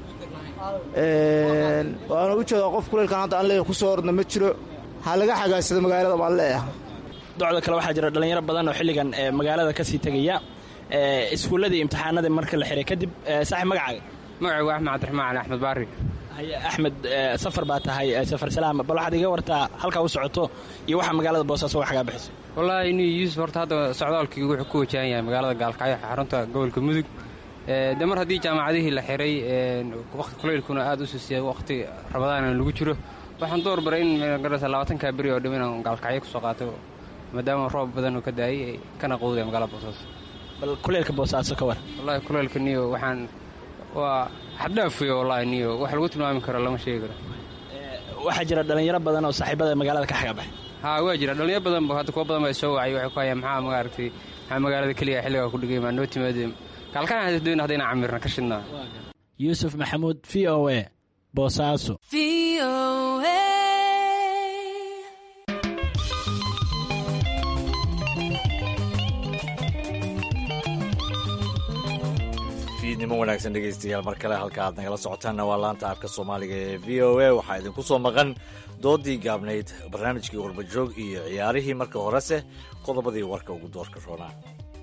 waana u jeedaa qof kulaylkan hadda aan leeyahay ku soo ordna ma jiro. ha laga xagaagsado magaalada baan leeyahay. docda kale waxaa jira dhallinyaro badan oo xilligan magaalada ka sii tegaya iskuulladii imtixaanadii marka la xiray kadib. saaxiib magacaaga? magacaygu axmed cabdiraxmaan cali axmed baari. haye axmed, safar baa tahay, safar salaam, bal waxaad iga wartaa halkaa u socoto iyo waxa magaalada Boosaaso wax kaga bixisay? wallaahi ni yuusuf, horta hadda socdaalkii wuxuu ku wajahan yahay magaalada Gaalkacyo, xarunta gobolka Mudug. de mar haddii jaamacadihii la xiray, waqti kulaylkuna aad u susiyay, waqti rabadaana lagu jiro, waxaan door baray in magarasa 20ka beri oo dhow inaan Gaalkacyo kusoo qaato, maadaama roob badan oo ka daayay kana qowday magaalada Boosaaso. bal kuleylka Boosaaso ka war? wallaahi kuleylka niyo waxaan waa xadhaafiyo, wallaahi niyo wax lagu tilmaami karo lama sheegi karo. waxaa jira dhallinyaro badan oo saaxiibada magaalada ka xaga baxay? haa, waa jira dhalinyaro badan, hadda kuwa badan baa soo wacay, waxay ku hayaan maxaa maaragtay maxaa magaalada keliya xilligaa ku dhigay maa noo timaadeen Gaalkacyo hadda haddayna camirna ka shidnaa. yuusuf maxamuud, VOA, Boosaaso. fiidnimo wanaagsan dhegaystayaal, mar kale halka aad nagala socotaanna waa laanta afka soomaaliga ee v o a. waxaa idinku soo maqan doodii gaabnayd, barnaamijkii warbajoog iyo ciyaarihii. marka horese qodobadii warka ugu doorka roonaa.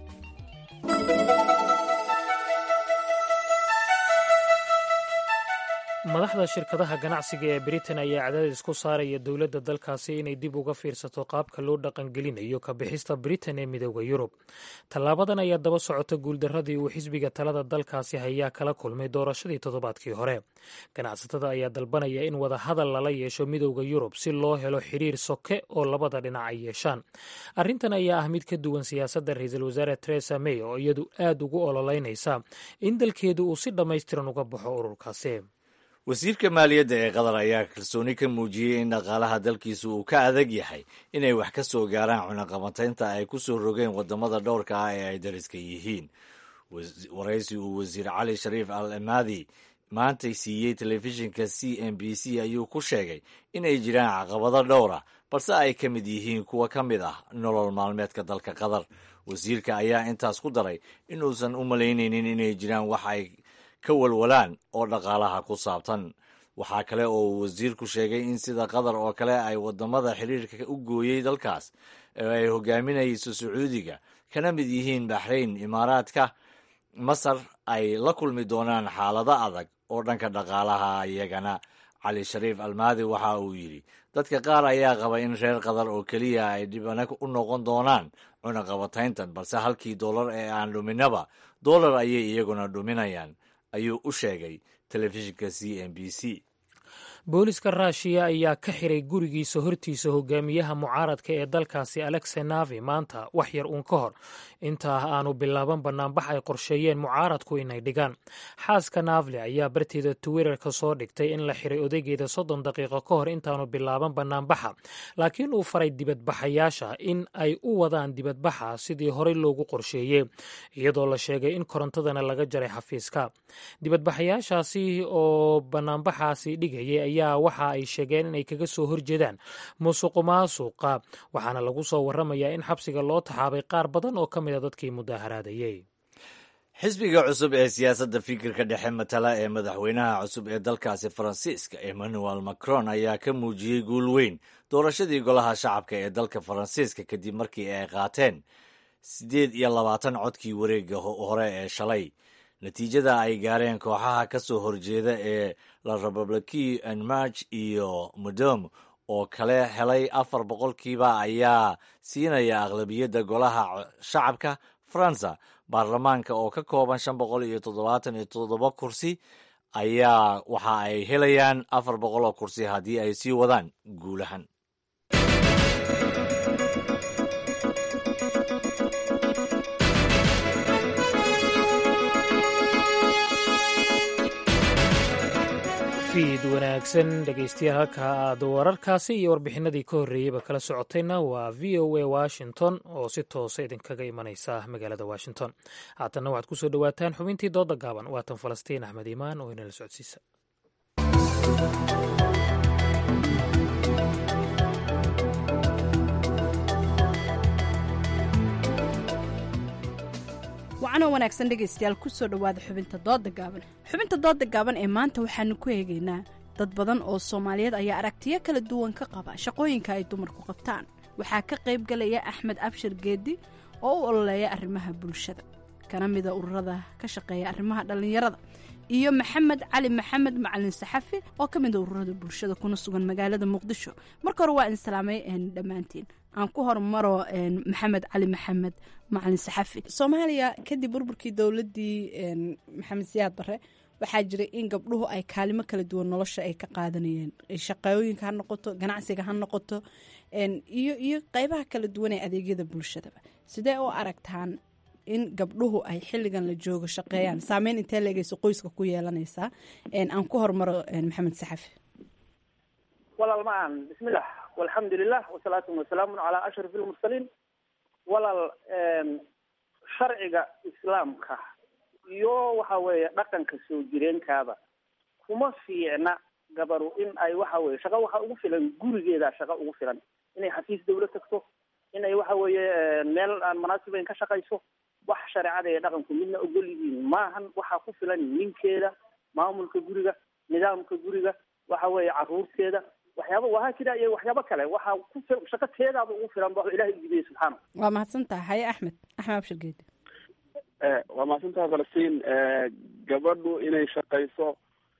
madaxda shirkadaha ganacsiga ee Britain ayaa cadaadis ku saaraya dowladda dalkaasi inay dib uga fiirsato qaabka loo dhaqangelinayo ka bixista Britain ee midowda Yurub. tallaabadan ayaa daba socota guuldaradii uu xisbiga talada dalkaasi hayaa kala kulmay doorashadii toddobaadkii hore. ganacsatada ayaa dalbanaya in wada hadal lala yeesho midowda Yurub si loo helo xiriir soke oo labada dhinac ay yeeshaan. arrintan ayaa ah mid ka duwan siyaasadda ra'iisul wasaare Theresa May oo iyadu aad ugu ololeynaysa in dalkeedu uu si dhammaystiran uga baxo ururkaasi. wasiirka maaliyadda ee qatar ayaa kalsooni ka muujiyey in dhaqaalaha dalkiisu uu ka adag yahay inay wax ka soo gaaraan cunaqabataynta ay ku soo rogeen waddamada dhowrka ah ee ay dariska yihiin. waraysi uu wasiir cali shariif al amaadi maantay siiyey telefishinka CNBC ayuu ku sheegay inay jiraan caqabado dhowra, balse ay ka mid yihiin kuwa ka mid ah nolol maalmeedka dalka qatar. wasiirka ayaa intaas ku daray inuusan u malaynaynin inay jiraan wax ay ka walwalaan oo dhaqaalaha ku saabsan. waxaa kale oo uu wasiirku sheegay in sida qatar oo kale ay waddamada xiriirka u gooyey dalkaas ee ay hogaaminayso Sacuudiga kana mid yihiin Baxrayn, Imaaraadka, Masar ay la kulmi doonaan xaalado adag oo dhanka dhaqaalaha iyagana. cali shariif almaadi waxa uu yidhi dadka qaar ayaa qaba in reer qatar oo keliya ay dhibana u noqon doonaan cunaqabatayntan balse halkii dollar ee aan dhuminaba dollar ayay iyaguna dhuminayaan ayuu u sheegay telefishinka c n b c. booliska ruushiya ayaa ka xiray gurigiisa hortiisa hogaamiyaha mucaaradka ee dalkaasi alexey navi maanta wax yar uun ka hor intaa aanu bilaaban banaanbax ay qorsheeyeen mucaaradku inay dhigaan. xaaska navli ayaa barteeda twitterka soo dhigtay in la xiray odaygeeda 30 daqiiqo ka hor intaanu bilaaban banaanbaxa, laakiin uu faray dibadbaxayaasha in ay u wadaan dibadbaxa sidii horey loogu qorsheeyey, iyadoo la sheegay in korontadana laga jaray xafiiska. dibadbaxayaashaasi oo banaanbaxaasi dhigayay ayaa waxa ay sheegeen inay kaga soo horjeedaan musuqmaasuqa, waxaana lagu soo waramayaa in xabsiga loo taxaabay qaar badan oo ka mida dadkii mudaharaadayey. xisbiga cusub ee siyaasadda fikirka dhexe matala ee madaxweynaha cusub ee dalkaasi faransiiska emmanuel macron ayaa ka muujiyey guul weyn doorashadii golaha shacabka ee dalka faransiiska kadib markii ay qaateen 28 codkii wareegga hore ee shalay. natiijada ay gaareen kooxaha ka soo horjeeda ee la republique en march iyo modem oo kale helay 4% ayaa siinaya aqlabiyadda golaha shacabka faransa. baarlamaanka oo ka kooban 577 kursi ayaa waxa ay helayaan 400 oo kursi haddii ay sii wadaan guulahan. wanaagsan dhegeystayaal, halka aad wararkaasi iyo warbixinadii ka horreeyeyba kala socotayna waa v o a washington oo si toosa idinkaga imanaysa magaalada washington. haatanna waxaad kusoo dhowaataan xubintii dooda gaaban, waatan falastiin axmed iimaan oo inala socodsiisa. wacanoo wanaagsan dhegaystayaal kusoo dhowaada xubinta dooda gaaban. xubinta dooda gaaban ee maanta waxaanu ku eegaynaa dad badan oo soomaaliyeed ayaa aragtiyo kala duwan ka qaba shaqooyinka ay dumarku qabtaan. waxaa ka qayb galaya axmed abshir geedi oo u ololeeya arrimaha bulshada, kana mida ururada ka shaqeeya arrimaha dhallinyarada, iyo maxamed cali maxamed macalin saxafi oo ka mida ururada bulshada kuna sugan magaalada muqdisho. marka hore waa insalaamay dhammaantiin. aan ku hormaro maxamed cali maxamed macalin saxafi. soomaaliya kadib burburkii dowladii maxamed siyaad bare waxaa jiray in gabdhuhu ay kaalimo kala duwan nolosha ay ka qaadanayeen, shaqooyinka ha noqoto, ganacsiga ha noqoto, iyo qeybaha kala duwan ee adeegyada bulshadaba. sidee u aragtaan in gabdhuhu ay xilligan la joogo shaqeeyaan? saameyn intee leegeyso qoyska ku yeelanaysaa? aan ku hormaro maxamed saxafi. walaal macaan, bismillah walxamdulilah wasalaatu wasalaamu calaa ashraf ilmursaliin. walaal sharciga islaamka iyo waxa weeye dhaqanka soo jireenkaaba kuma fiicna gabaru in ay waxa weye shaqo waxa ugu filan gurigeeda, shaqo ugu filan inay xafiis dawlad tagto, inay waxa weeye meel aan munaasibayn ka shaqayso. wax shareecada ee dhaqanku midna ogol yihiin maahan. waxaa ku filan ninkeeda, maamulka guriga, nidaamka guriga, waxa weeye caruurteeda, waxyaaba wahaa jira iyo waxyaabo kale. waxaa ku shaqo teedaaba ugu filan ba ilaahay ujideeyey subxaana. waa mahadsantaha. haye axmed abshir geedi. waa mahadsantaha falastiin. gabadhu inay shaqayso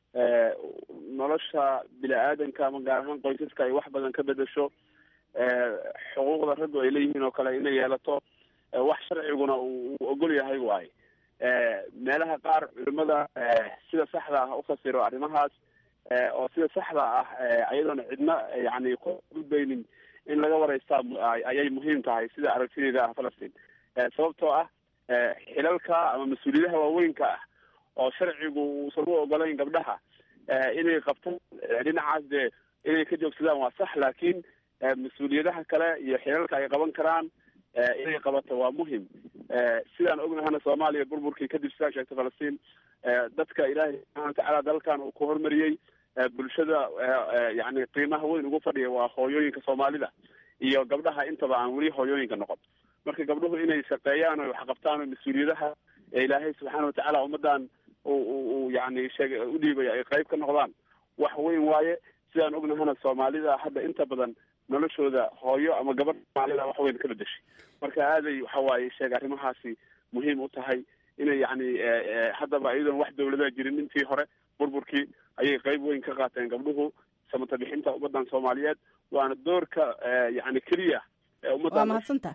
nolosha bini-aadanka ama gaar ahaan qoysaska ay wax badan ka bedesho, xuquuqda raggu ay leeyihiin oo kale inay yeelato, wax sharciguna uu ogol yahay waaye. meelaha qaar culimada sida saxda ah ufasiro arrimahaas oo sida saxda ah ayadoona cidna yani ku gudbaynin in laga wareystaa ayay muhiim tahay sida aragtideyda ah falastiin. sababtoo ah xilalka ama mas-uuliyadaha waaweynka ah oo sharcigu uusan u ogolayn gabdhaha inay qabtaan dhinacaas dee inay ka joogsadaan waa sax, laakiin mas-uuliyadaha kale iyo xilalka ay qaban karaan inay qabato waa muhim. sidaan ognahana soomaaliya burburkii kadib sidaa sheegtay falastiin, dadka ilaahay subxaana watacaala dalkan uu ku hormariyey bulshada yani qiimaha weyn ugu fadhiya waa hooyooyinka soomaalida iyo gabdhaha intaba aan weli hooyooyinka noqon. marka gabdhuhu inay shaqeeyaan o wax qabtaan oo mas-uuliyadaha ee ilaahay subxaana watacaala ummadan u yani sheegay u dhiibay ay qayb ka noqdaan wax weyn waaye. sidaan ognahana soomaalida hadda inta badan noloshooda hooyo ama gabadh soomaalida wax weyn ka bedeshay. marka aaday waxa waaye sheeg arrimahaasi muhiim u tahay inay yani haddaba iyadoon wax dawladaha jirin intii hore burburkii ayay qayb weyn ka qaateen gabdhuhu samata bixinta ummadan soomaaliyeed waana doorka yani keliya ee ummadda waa mahadsanta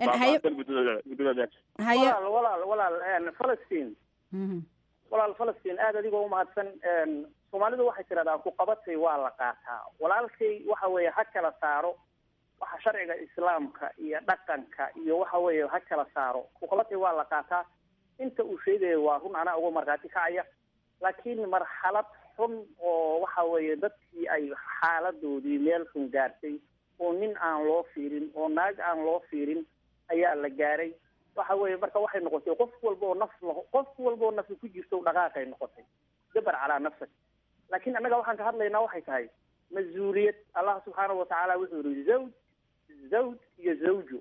walaal falastiin walaal falastiin aada adigoo umahadsan soomaalidu waxay tirahdaan ku qabatay waa la qaataa walaalkay waxa weeye ha kala saaro waxa sharciga islaamka iyo dhaqanka iyo waxa weeye ha kala saaro ku qabatay waa la qaataa inta uu sheegayo waa run anaa uga markhaati kacaya laakiin marxalad xun oo waxa weeye dadkii ay xaaladoodii meel xun gaartay oo nin aan loo fiirin oo naag aan loo fiirin ayaa la gaaray waxa weeye marka waxay noqotay qof walba oo nafsi ku jirto dhaqaaqay noqotay dabar calaa nafsak laakiin annaga waxaan ka hadlaynaa waxay tahay mas-uuliyad allah subxaanahu watacaala wuxuu yihi zawj iyo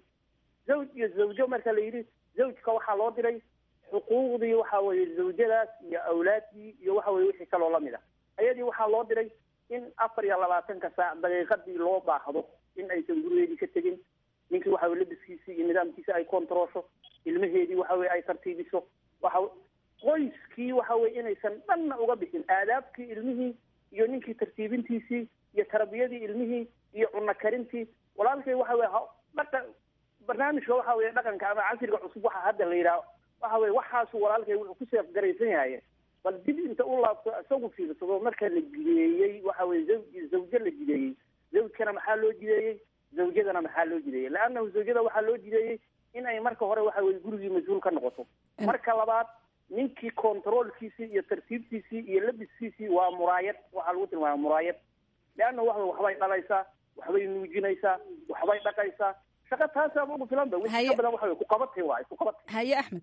zawjo marka la yidhi zawjka waxaa loo diray xuquuqdii waxa weeye zawjadaas iyo awlaadii iyo waxa weye wixii kaloo lamid ah ayadii waxaa loo diray in 24 saac daqiiqadii loo baahdo in aysan gurigeedii ka tegin ninkii waxa weye labiskiisii iyo nidaamkiisa ay kontroosho ilmaheedii waxa weye ay tartiibiso waxa qoyskii waxa weye inaysan dhanna uga bixin aadaabkii ilmihii iyo ninkii tartiibintiisii iyo tarbiyadii ilmihii iyo cunno karintii walaalkay waxa weye barnaamijka waxa weye dhaqanka ama casriga cusub waxa hadda la yidhaah waxa weye waxaasu walaalkay wuxuu ku seefgaraysan yahay bal dib inta u laabto isagu fiirsado marka la jideeyey waxa weye zawjo la jideeyey zawjkana maxaa loo jideeyey zawjadana maxaa loo jideeyey leannahu zawjada waxaa loo jideeyey in ay marka hore waxa weye gurigii mas-uul ka noqoto marka labaad ninkii controolkiisii iyo tartiibtiisii iyo labiskiisii waa muraayad waxaa lagu tilmaama muraayad leannahu waxbay dhalaysaa waxbay nuujinaysaa waxbay dhaqaysaa shaqa taasaaba ugu filanba wixii ka badan waxa weye ku qabatay waay ku qabatay haye axmed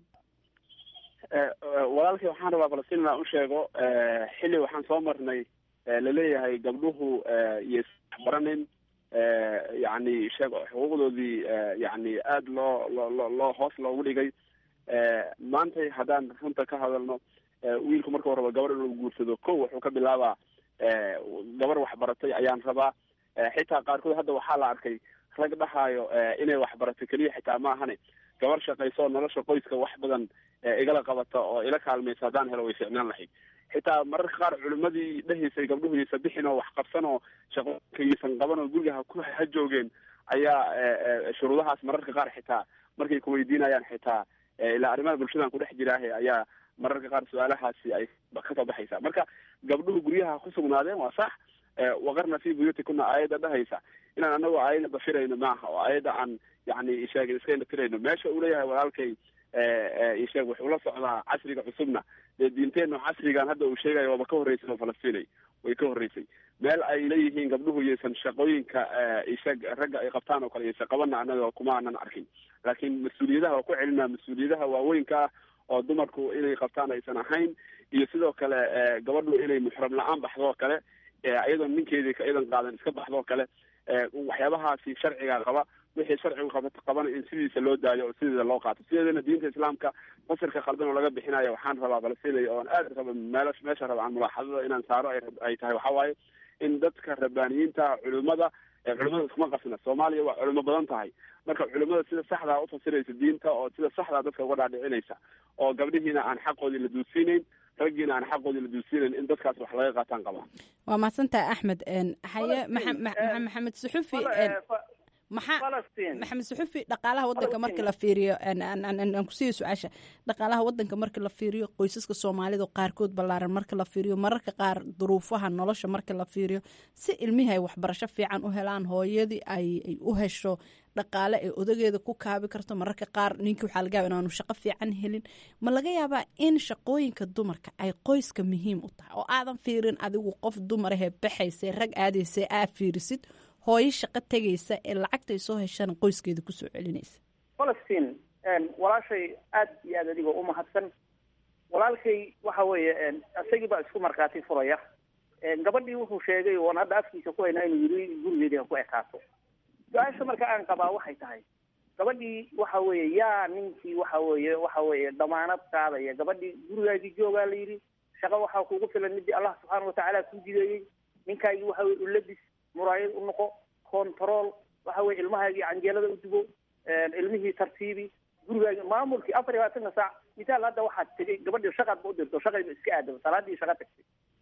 walaalkay waxaan rabaa falastiin inaan u sheego xilli waxaan soo marnay laleeyahay gabdhuhu iyo isbaranin yani xuquuqdoodii yani aada loo hoos loogu dhigay maantay haddaan runta ka hadalno wiilku marka horeba gabar inuu guursado ko wuxuu ka bilaabaa gabar waxbaratay ayaan rabaa xitaa qaarkood hadda waxaa la arkay rag dhahaayo inay waxbarato keliya xitaa ma ahane gabar shaqayso nolosha qoyska wax badan igala qabata oo ila kaalmaysa haddaan helo way ficnaan lahayd xitaa mararka qaar culimadii dhahaysay gabdhuhu yaysa bixin oo wax qabsan oo shaqooyinka yaysan qaban oo guriga ha joogeen ayaa shuruudahaas mararka qaar xitaa markay kuweydiinayaan xitaa ilaa arrimaha bulshadan kudhex jiraahe ayaa mararka qaar su-aalahaasi ay kasoo baxaysa marka gabdhuhu guryaha ku sugnaadeen waa sax waqarna fi buyuutikuna aayadda dhahaysa inaan anagoo aayadda bafirayno maaha oo aayadda aan yani isheeg iska indhatirayno meesha uu leeyahay walaalkay isheeg wuxuu la socdaa casriga cusubna dee diinteenu casrigan hadda uu sheegayo waaba ka horreysay oo falastiinay way ka horreysay meel ay leeyihiin gabdhuhu yaysan shaqooyinka isheeg ragga ay qabtaan oo kale yaysan qabana anaga kuma aanan arkin laakiin mas-uuliyadaha waa ku celinaa mas-uuliyadaha waaweynka ah oo dumarku inay qabtaan aysan ahayn iyo sidoo kale gabadhu inay muxram la-aan baxdoo kale iyadoo ninkeedii ka idan qaadan iska baxdoo kale waxyaabahaasi sharciga qaba wixii sharcigu qabana in sidiisa loo daayo oo sideeda loo qaato sideedana diinta islaamka fasirka qaldan oo laga bixinayo waxaan rabaa balsinay oon aad raba meesha raba aan mulaaxadada inaan saaro ay tahay waxaa waaye in dadka rabbaaniyiinta culimada iskuma qasna soomaaliya waa culimo badan tahay marka culimada sida saxdaa ufasiraysa diinta oo sida saxdaa dadka uga dhaadhicinaysa oo gabdhihiina aan xaqoodii la duudsiinayn raggiina aan xaqoodii la duudsiinayn in dadkaas wax laga qaataan qabaa waa mahadsantahay axmed haye maxamed suxufi maxamed suxufi dhaqaalaha wadanka marka la fiiriyo aan kusiiya su-aasha dhaqaalaha wadanka marka la fiiriyo qoysaska soomaalida qaarkood ballaaran marka la fiiriyo mararka qaar duruufaha nolosha marka la fiiriyo si ilmihii ay waxbarasho fiican u helaan hooyadii ay u hesho dhaqaale ay odageeda ku kaabi karto mararka qaar ninkii waxaa laga yaaba inaanu shaqo fiican helin ma laga yaabaa in shaqooyinka dumarka ay qoyska muhiim u tahay oo aadan fiirin adigu qof dumarahee baxaysa rag aadaysa aa fiirisid hooyo shaqo tegaysa ee lacagtay soo heshana qoyskeeda kusoo celinaysa falastiin walaashay aad iyo aad adigoo u mahadsan walaalkay waxa weeye isagii baa isku markhaati furaya gabadhii wuxuu sheegay oon hadda afkiisa ku haynaa inuu yiri gurigeedii ha ku ekaato su-aasha marka aan qabaa waxay tahay gabadhii waxa weeye yaa ninkii waxa weeye damaanad qaadaya gabadhii gurigaagii joogaa la yidhi shaqo waxaa kugu filan midii allah subxaana watacaala kuu jideeyey ninkaagii waxa weye ulabis muraayad u noqo control waxa weye ilmahaagii canjeelada u dubo ilmihii tartiibi gurigaagi maamulkii 24 saac misaal hadda waxaad tegay gabadhii shaqaad ba u dirto shaqayba iska aadaba salaadii shaqa tagtay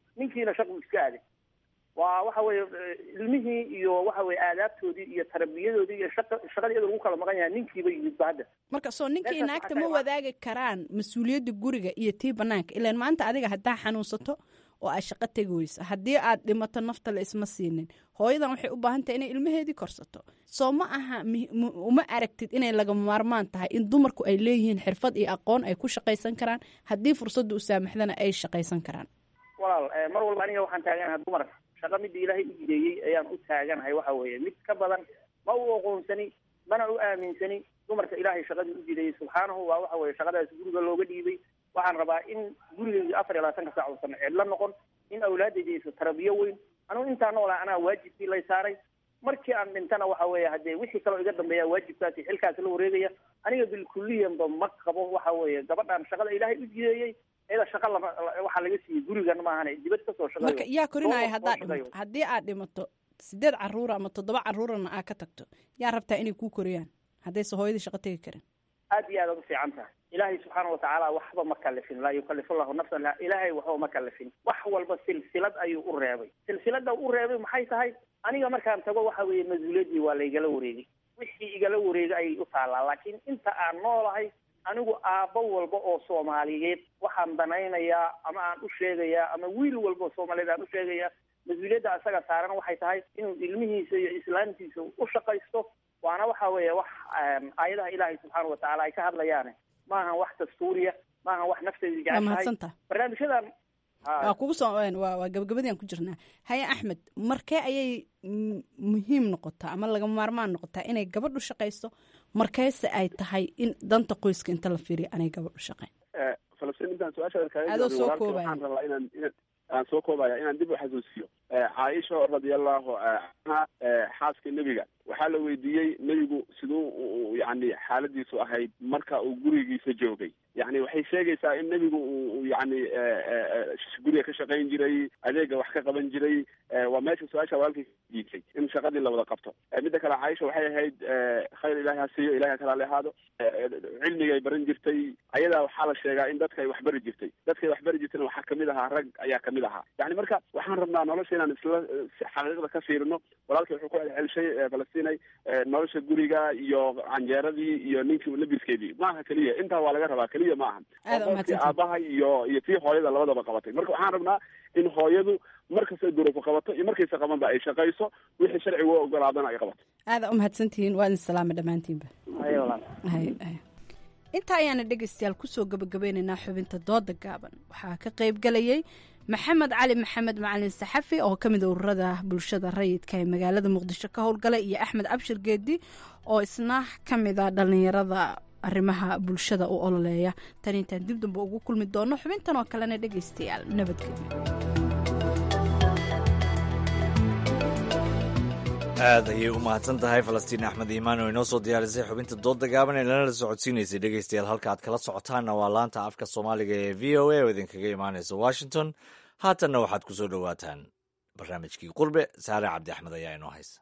ninkiina shaqu iska aaday. waa waxa weeye ilmihii iyo waxa weeye aadaabtoodii iyo tarbiyadoodii iyo shaqadii iyadoo lagu kala maqan yahay ninkiiba yimidba hadda. marka soo ninkii naagta ma wadaagi karaan mas-uuliyadda guriga iyo tii banaanka ilaan maanta adiga haddaa xanuunsato oo aad shaqo tegi weysa haddii aad dhimato nafta la isma siinin hooyadan waxay u baahan tahay inay ilmaheedii korsato soo ma aha uma aragtid inay lagama maarmaan tahay in dumarku ay leeyihiin xirfad iyo aqoon ay ku shaqaysan karaan haddii fursadda u saamaxdana ay shaqaysan karaan. walaal mar walba aniga waxaan taaganahay dumar shaqa midda ilaahay u jideeyey ayaan u taaganahay waxa weeye mid ka badan ma u aqoonsani mana u aaminsani dumarka ilaahay shaqadii u jideeyey subxaanahu waa waxa weeye shaqadaas guriga looga dhiibay. waxaan rabaa in gurigeyga 24 saac uusan cidla noqon in awlaadayda aysan tarabiyo weyn anugu intaa noolaa anaa waajibkii lay saaray markii aan dhintana waxa weeye haddee wixii kaloo iga dambeeya waajibkaasi xilkaas la wareegaya aniga bilkulliyanba ma qabo waxa weeye gabadhan shaqada ilaahay u jideeyey iyada shaqa waxaa laga siiyey gurigan maahane dibad kasoo shaqeeyo. marka yaa korinaya haddaa dhimato haddii aad dhimato 8 caruur ama 7 caruurana aad ka tagto yaa rabtaa inay kuu koriyaan haddayse hooyadii shaqo tegi karin. aad iyo aad u fiican tahay ilaahay subxaana watacaala waxba ma kalifin laa yukalifu llahu nafsan ilaahay waxba ma kalifin wax walba silsilad ayuu u reebay. silsilada u reebay maxay tahay aniga markaan tago waxa weeye mas-uuliyaddii waa laygala wareegay wixii igala wareegay ayay u taallaa laakiin inta aan noolahay anigu aabbo walba oo soomaaliyeed waxaan danaynayaa ama aan u sheegayaa ama wiil walba oo soomaaliyeed aan u sheegayaa mas-uuliyadda asaga saaran waxay tahay inuu ilmihiisa iyo islaamtiisa u shaqaysto waana waxa weeye wax aayadaha ilaahay subxaana watacaala ay ka hadlayaane maahan wax dastuuriya maahan wax nafteeda jeceshahay barnaamijyadan waa kugu soo waa gabagabadii aan ku jirnaa. haye axmed markee ayay muhiim noqotaa ama lagama maarmaan noqotaa inay gabadhu shaqaysto markeese ay tahay in danta qoyska inta la fiiriyo anay gabadhu shaqayn. falastiin intaan su-aashaada kaaga adoo soo koobaya waxaan rabaa aan soo koobaya inaan dib u xasuusiyo caaisha radiallahu canha xaaska nebiga waxaa la weydiiyey nebigu siduu yani xaaladiisu ahayd marka uu gurigiisa joogay yani waxay sheegaysaa in nebigu uu yani guriga ka shaqayn jiray adeega wax ka qaban jiray waa meesha su-aasha walaalkii diidsay in shaqadii la wada qabto. midda kale caaisha waxay ahayd khayr ilahi ha siiyo ilahi ha kala lehaado cilmigay baran jirtay ayadaa waxaa la sheegaa in dadka ay wax bari jirtay dadkay wax bari jirtayna waxaa kamid ahaa rag ayaa kamid ahaa yani marka waxaan rabnaa nolosha inaan isla xaqiiqda ka fiirino. walaalkay wuxuu ku celcelshay falastinay nolosha guriga iyo canjeeradii iyo ninkii labiskeedii maaha keliya intaa waa laga rabaa keliya ma ahan qofkii aabaha iyo tii hooyada labadaba qabatay. marka waxaan rabnaa in hooyadu markastay duruufo qabato iyo markaysa qabanba ay shaqayso wixii sharcigu u ogolaadana ay qabato. aada umahadsantihiin waa idin salaama dhammaantiinba. intaa ayaana dhegaystayaal kusoo gabagabeynaynaa xubinta dooda gaaban waxaa ka qayb galayay maxamed cali maxamed macalin saxafi oo ka mid ururada bulshada rayidka ee magaalada muqdisho ka howlgala iyo axmed cabshir geedi oo isna ka mid a dhallinyarada arrimaha bulshada u ololeeya tan intaan dib damba ugu kulmi doono xubintan oo kalena dhegaystayaal nabadgelyo. aad ayay u mahadsan tahay falastiin axmed iimaan oo inoo soo diyaarisay xubinta dooda gaaban ee lana la socodsiinaysay dhegaystayaal halka aad kala socotaanna waa laanta afka soomaaliga ee v o a oo idinkaga imaanaysa washington. haatanna waxaad ku soo dhowaataan barnaamijkii qurbe saare cabdi axmed ayaa inoo haysa.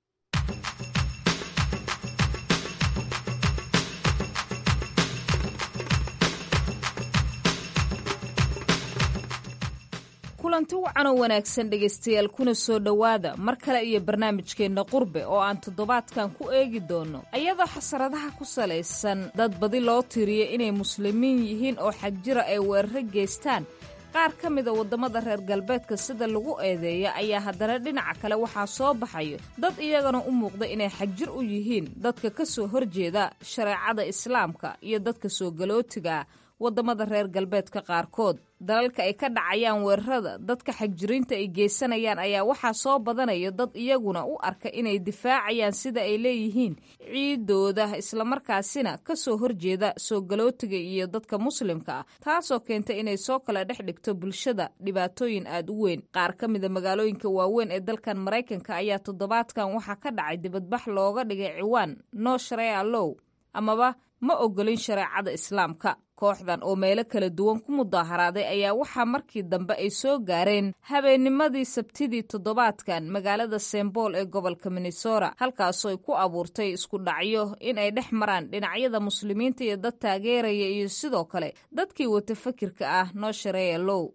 kulanti wacan oo wanaagsan dhegaystayaal kuna soo dhowaada mar kale iyo barnaamijkeenna qurbe oo aan toddobaadkan ku eegi doono ayadoo xasaradaha ku salaysan dad badi loo tiriyo inay muslimiin yihiin oo xagjira ay weeraro geystaan qaar ka mida waddamada reer galbeedka sida lagu eedeeya ayaa haddana dhinaca kale waxaa soo baxayo dad iyagana u muuqda inay xagjir u yihiin dadka ka soo horjeeda shareecada islaamka iyo dadka soo galootiga waddamada reer galbeedka qaarkood. dalalka ay ka dhacayaan weerarada dadka xagjiriinta ay geysanayaan ayaa waxaa soo badanaya dad iyaguna u arka inay difaacayaan sida ay leeyihiin ciidooda islamarkaasina ka soo horjeeda soo galootiga iyo dadka muslimka ah taasoo keenta inay soo kala dhex dhigto bulshada dhibaatooyin aad u weyn. qaar ka mida magaalooyinka waaweyn ee dalkan maraykanka ayaa toddobaadkan waxaa ka dhacay dibadbax looga dhigay ciwaan no sharia low amaba ma ogolin shareecada islaamka. kooxdan oo meelo kala duwan ku mudaaharaaday ayaa waxaa markii dambe ay soo gaareen habeennimadii sabtidii toddobaadkan magaalada St. Paul ee gobolka Minnesota halkaasoo ay ku abuurtay isku dhacyo in ay dhex maraan dhinacyada muslimiinta iyo dad taageeraya iyo sidoo kale dadkii wata fakirka ah no sharia low.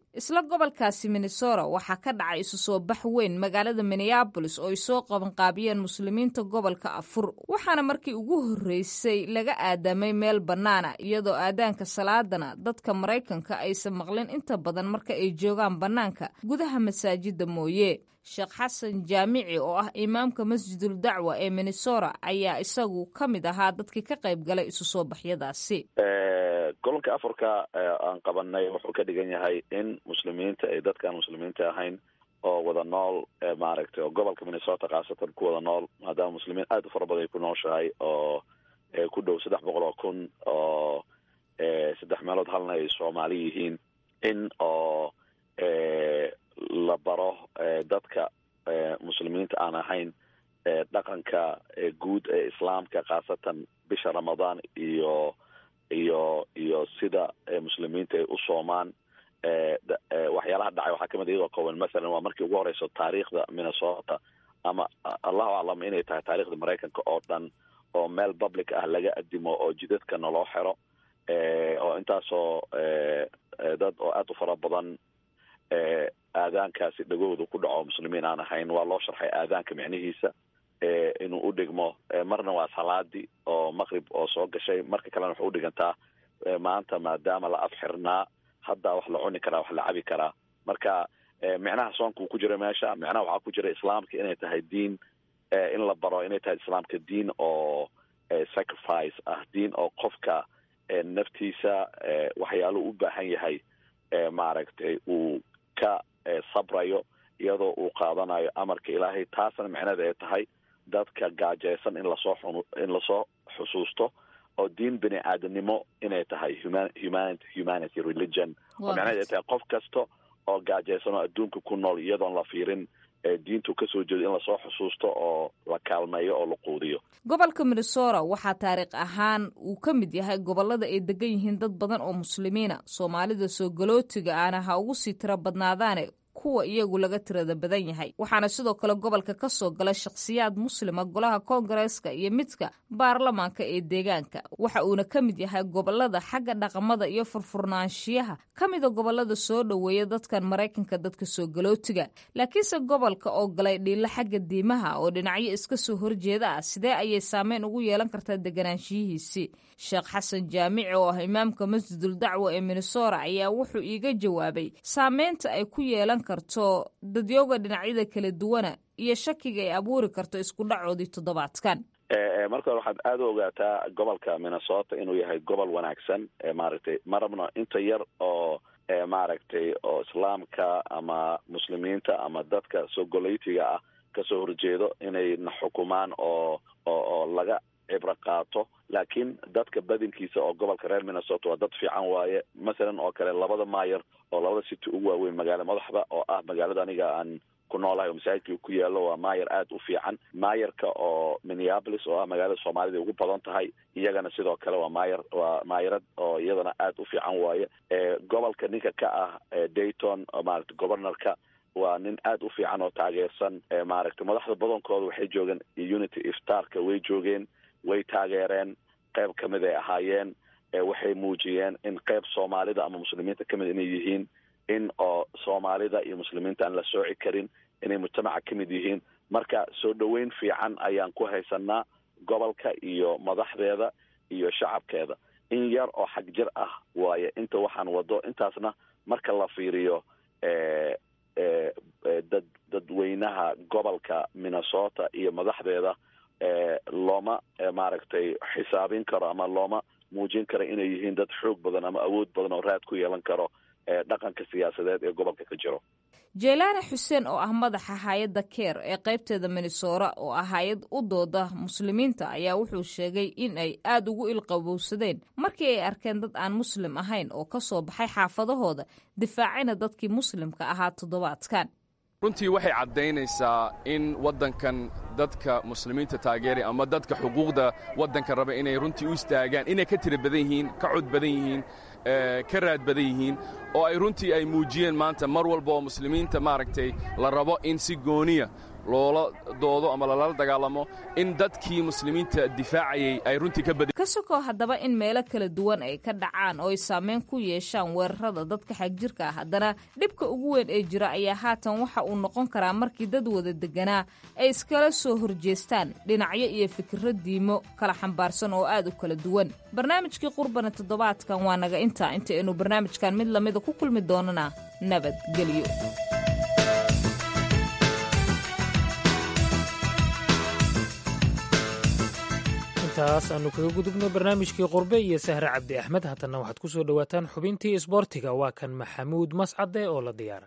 isla gobolkaasi minnesota waxaa ka dhacay isu soo bax weyn magaalada minneabolis oo ay soo qabanqaabiyeen muslimiinta gobolka afur waxaana markii ugu horreysay laga aadamay meel bannaana iyadoo aadaanka salaadana dadka maraykanka aysan maqlin inta badan marka ay joogaan bannaanka gudaha masaajidda mooye sheekh xasan jaamici oo ah imaamka masjidul dacwa ee minnesota ayaa isagu ka mid ahaa dadkii ka qayb galay isu soo baxyadaasi gobolka afurka aan qabanay wuxuu ka dhigan yahay in muslimiinta ay dadkaan muslimiinta ahayn oo wada nool maaragtay oo gobolka minnesota khaasatan ku wada nool maadaama muslimiin aad u fara badan ay ku nooshahay oo ku dhow 300,000 oo 3 meelood halna ay Soomaali yihiin in oo la baro dadka muslimiinta aan ahayn dhaqanka guud ee islaamka khaasatan bisha Ramadaan iyo sida muslimiinta ay u soomaan waxyaalaha dhacay waxaa kamid iyadoo kooban masalan waa markii ugu horeyso taariikhda Minnesota ama allahu aclam inay tahay taariikhda Maraykanka oo dhan oo meel public ah laga adimo oo jidadka naloo xiro oo intaasoo dad oo aad u fara badan aadaankaasi dhagooda ku dhaco muslimiin aan ahayn waa loo sharxay aadaanka micnihiisa inuu u dhigmo marna waa salaadii oo maqrib oo soo gashay marka kalena waxay u dhigantaa maanta maadaama la afxirnaa hadda wax la cuni karaa wax la cabi karaa marka micnaha soonka uu ku jira meesha micnaha waxaa ku jira islaamka inay tahay diin in la baro inay tahay islaamka diin oo sacrifice ah diin oo qofka naftiisa waxyaaluhu u baahan yahay maaragtay uu ka sabrayo iyadoo uu qaadanayo amarka ilaahay taasna micnaheeda ay tahay dadka gaajeysan in lasoo xusuusto oo diin bini aadanimo inay tahay humanity religion oo micnaheeda ay tahay qof kasta oo gaajeysan oo adduunka ku nool iyadoon la fiirin diintu kasoo jeedo in lasoo xusuusto oo la kaalmeeyo oo la quudiyo gobolka minnesota waxaa taariikh ahaan uu ka mid yahay gobolada ay degan yihiin dad badan oo muslimiina soomaalida soo galootiga aana ha ugu sii tiro badnaadaane kuwa iyagu laga tirada badan yahay waxaana sidoo kale gobolka ka soo gala shakhsiyaad muslima golaha koongareeska iyo midka baarlamaanka ee deegaanka waxa uuna ka mid yahay gobolada xagga dhaqamada iyo furfurnaanshiyaha ka mida gobolada soo dhoweeya dadkan maraykanka dadka soo galootiga laakiinse gobolka oo galay dhiilla xagga diimaha oo dhinacyo iska soo horjeeda ah sidee ayay saameyn ugu yeelan kartaa deganaanshiyihiisii sheekh xasan jaamici oo ah imaamka masjidul dacwa ee minnesota ayaa wuxuu iiga jawaabay saameynta ay ku yeelan karto dadyooga dhinacyada kala duwana iyo shakiga ay abuuri karto isku dhacoodii toddobaadkan marka hore waxaad aada u ogaataa gobolka minnesota inuu yahay gobol wanaagsan maaragtay ma rabno inta yar oo maaragtay oo islaamka ama muslimiinta ama dadka soo goleytiga ah kasoo horjeedo inay na xukumaan oo laga cibro qaato laakiin dadka badinkiisa oo gobolka reer minnesota waa dad fiican waaye masalan oo kale labada maayar oo labada city ugu waaweyn magaala madaxda oo ah magaalada aniga aan ku noolahay oo masaajidkii ku yaalo waa maayar aad u fiican maayarka oo Minneapolis oo ah magaalada Soomaalida ugu badan tahay iyagana sidoo kale waa maayarad oo iyadana aad u fiican waaye gobolka ninka ka ah Dayton oo maaragtay governorka waa nin aad u fiican oo taageersan maaragtay madaxda badankooda waxay joogeen unity iftaarka way joogeen way taageereen qayb ka mid ay ahaayeen waxay muujiyeen in qayb Soomaalida ama muslimiinta ka mid inay yihiin in oo Soomaalida iyo muslimiinta aan la sooci karin inay mujtamaca ka mid yihiin marka soo dhoweyn fiican ayaan ku haysanaa gobolka iyo madaxdeeda iyo shacabkeeda in yar oo xag jir ah waaye inta waxaan wado intaasna marka la fiiriyo dadweynaha gobolka Minnesota iyo madaxdeeda looma maaragtay xisaabin karo ama looma muujin karo inay yihiin dad xoog badan ama awood badan oo raad ku yeelan karo dhaqanka siyaasadeed ee gobolka ka jiro jeylaani xuseen oo ah madaxa hay-adda keer ee qaybteeda minnesota oo ah hay-ad u dooda muslimiinta ayaa wuxuu sheegay in ay aada ugu ilqabowsadeen markii ay arkeen dad aan muslim ahayn oo ka soo baxay xaafadahooda difaacina dadkii muslimka ahaa toddobaadkan runtii waxay caddaynaysaa in waddankan dadka muslimiinta taageeray ama dadka xuquuqda waddanka raba inay runtii u istaagaan inay ka tira badan yihiin ka cod badan yihiin ka raad badan yihiin oo ay runtii ay muujiyeen maanta mar walba oo muslimiinta maaragtay la rabo in si gooniya loola doodo ama lala dagaalamo in dadkii muslimiinta difaacayay ay runtii ka ka sokoo haddaba in meelo kala duwan ay ka dhacaan oo ay saameyn ku yeeshaan weerarada dadka xagjirka ah haddana dhibka ugu weyn ee jira ayaa haatan waxa uu noqon karaa markii dad wada deganaa ay iskala soo horjeestaan dhinacyo iyo fikirro diimo kala xambaarsan oo aad u kala duwan barnaamijkii qurbana toddobaadkan waa naga inta aynu barnaamijkan mid lamida ku kulmi doonana nabadgelyo. intaas aanu kaga gudubno barnaamijkii qurbe iyo sahre cabdi axmed haatanna waxaad ku soo dhowaataan xubintii isboortiga waa kan maxamuud mascade oo la diyaara.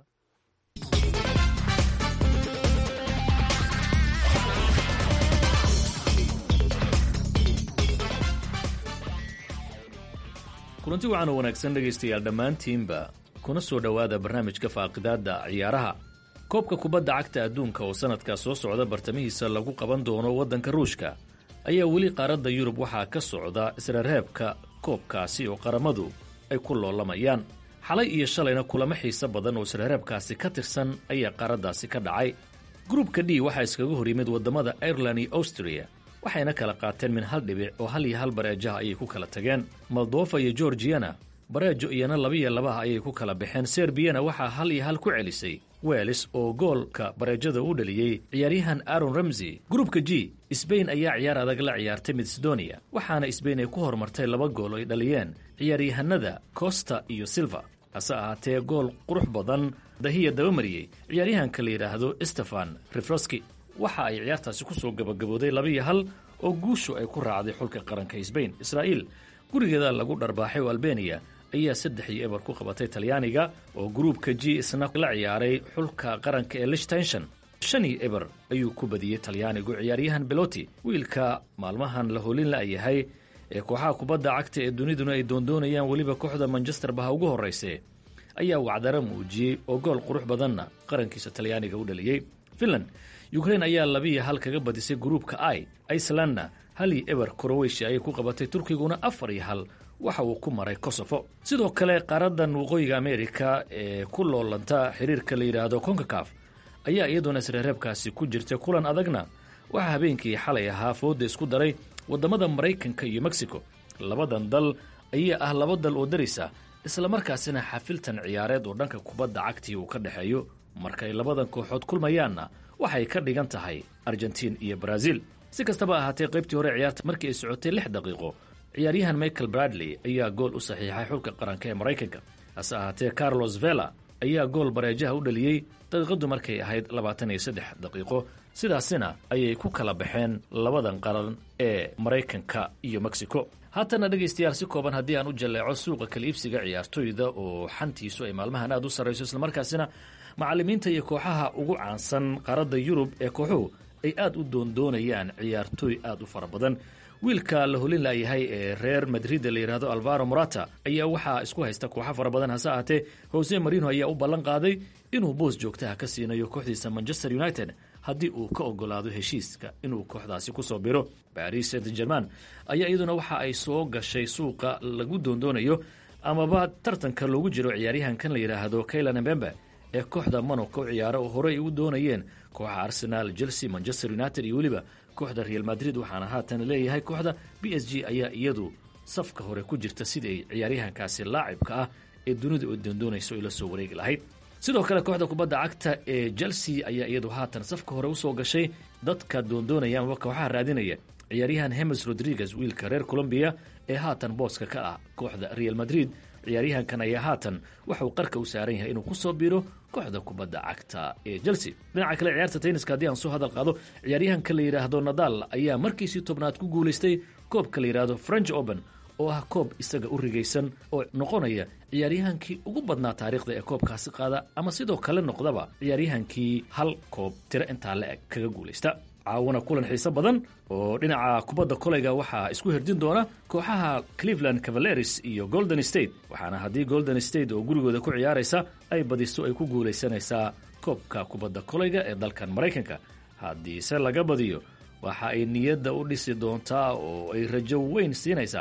kulanti wacan oo wanaagsan dhegaystayaal dhammaantiinba kuna soo dhowaada barnaamijka faaqidaadda ciyaaraha. koobka kubadda cagta adduunka oo sannadkaa soo socda bartamihiisa lagu qaban doono waddanka ruushka ayaa weli qaaradda yurub waxaa ka socda isreerreebka koobkaasi oo qaramadu ay ku loolamayaan. xalay iyo shalayna kulamo xiise badan oo isreerreebkaasi ka tirsan ayaa qaaraddaasi ka dhacay. gruubka d waxaa iskaga hor yimid waddamada ireland iyo austriya waxayna kala qaateen min 1 dhibic oo 1 iyo 1 bareejaha ayay ku kala tageen. moldofa iyo georgiyana bareejo iyana 2 iyo 2 ayay ku kala baxeen. serbiyana waxaa 1 iyo 1 ku celisay welis oo goolka bareejada u dhaliyey ciyaaryahan aaron ramsey. gruubka g sbain ayaa ciyaar adag la ciyaartay macedonia waxaana sbain ay ku hormartay 2 gool ay dhaliyeen ciyaaryahanada costa iyo silva. hase ahaatee gool qurux badan dahiya dabamariyey ciyaaryahanka la yidhaahdo stefan rifroski. waxa ay ciyaartaasi ku soo gabagabooday 2 iyo 1 oo guushu ay ku raacday xulka qaranka sbain. israa'iil gurigeeda lagu dharbaaxay oo albeniya ayaa 3 iyo 0 ku qabatay talyaaniga oo gruubka g isna la ciyaaray xulka qaranka ee liechtenstein 5 iyo 0 ayuu ku badiyey talyaanigu. ciyaaryahan beloti wiilka maalmahan la holin la'yahay ee kooxaha kubadda cagta ee duniduna ay doondoonayaan weliba kooxda manchester baha ugu horraysay ayaa wacdara muujiyey oo gool qurux badanna qarankiisa talyaaniga u dhaliyey. finland ukrain ayaa 2 iyo 1 kaga badisay gruubka i. icelandna 1 iyo 0 kroweshiya ayay ku qabatay. turkiguna 4 iyo 1 waxa uu ku maray kosofo. sidoo kale qaaradan waqooyiga amerika ee ku loolanta xiriirka la yidhaahdo konkakaf ayaa iyaduna isreerreebkaasi ku jirta. kulan adagna waxaa habeenkii xalay ahaa fooda isku daray waddamada maraykanka iyo mexico. labadan dal ayaa ah 2 dal oo darisa islamarkaasina xafiltan ciyaareed oo dhanka kubadda cagtii uu ka dhexeeyo. markay labadan kooxood kulmayaanna waxay ka dhigan tahay argentiin iyo brazil. si kastaba ahaatee qaybtii hore ciyaarta markii ay socotay 6 daqiiqo ciyaaryahan michael bradley ayaa gool u saxiixay xulka qaranka ee maraykanka. hase ahaatee carlos vela ayaa gool bareejaha u dhaliyey daqiiqadu markay ahayd 23 daqiiqo. sidaasina ayay ku kala baxeen labadan qaran ee maraykanka iyo mexico. haatana dhegaystayaal si kooban haddii aan u jalleeco suuqa kala iibsiga ciyaartooyda oo xantiisu ay maalmahan aad u sarrayso islamarkaasina macallimiinta iyo kooxaha ugu caansan qaaradda yurub ee kooxuhu ay aad u doondoonayaan ciyaartooy aad u fara badan. wiilka la holin la'yahay ee reer madrid la yidhaahdo alvaro morata ayaa waxaa isku haysta kooxo fara badan. hase ahaatee jose marino ayaa u ballan qaaday inuu boos joogtaha ka siinayo kooxdiisa manchester united haddii uu ka ogolaado heshiiska inuu kooxdaasi ku soo biro. baris saint-germain ayaa iyaduna waxa ay soo gashay suuqa lagu doondoonayo amaba tartanka loogu jiro ciyaaryahankan la yidhaahdo kaylan mbembe ee kooxda monaco u ciyaara oo horey u doonayeen kooxa arsenal, chelsea, manchester united iyo weliba kooxda real madrid. waxaana haatan leeyahay kooxda b s g ayaa iyadu safka hore ku jirta sidii ay ciyaaryahankaasi laacibka ah ee dunida oo doondoonayso ay la soo wareegi lahayd. sidoo kale kooxda kubadda cagta ee chelsea ayaa iyadu haatan safka hore u soo gashay dadka doondoonaya amaba kooxaha raadinaya ciyaaryahan hemes rodriguez wiilka reer colombiya ee haatan booska ka ah kooxda real madrid. ciyaaryahankan ayaa haatan waxauu qarka u saaran yahay inuu ku soo biiro kooxda kubadda cagta ee chelsea. dhinaca kale ciyaarta tenniska haddii aan soo hadal qaado ciyaaryahanka la yidhaahdo nadal ayaa markiisii 10aad ku guulaystay koobka la yidhaahdo french open oo ah koob isaga u rigaysan oo noqonaya ciyaaryahankii ugu badnaa taariikhda ee koobkaasi qaada ama sidoo kale noqdaba ciyaaryahankii 1 koob tiro intaa la eg kaga guulaysta. caawana kulan xiise badan oo dhinaca kubadda kolayga waxaa isku herdin doona kooxaha cleveland cavaleris iyo golden state. waxaana haddii golden state oo gurigooda ku ciyaaraysa ay badiso ay ku guulaysanaysaa koobka kubadda kolayga ee dalkan maraykanka. haddiise laga badiyo waxa ay niyadda u dhisi doontaa oo ay rajo weyn siinaysaa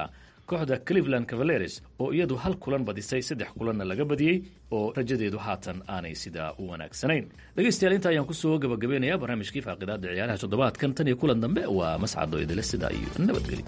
kooxda cleveland cavaleres oo iyadu hal kulan badisay 3 kulanna laga badiyey oo rajadeedu haatan aanay sidaa u wanaagsanayn. dhegaystayaal inta ayaan kusoo gabagabeynayaa barnaamijkii faaqidaada ciyaaraha toddobaadkan. tan iyo kulan dambe waa mascado idile sidaa iyo nabadgelyo.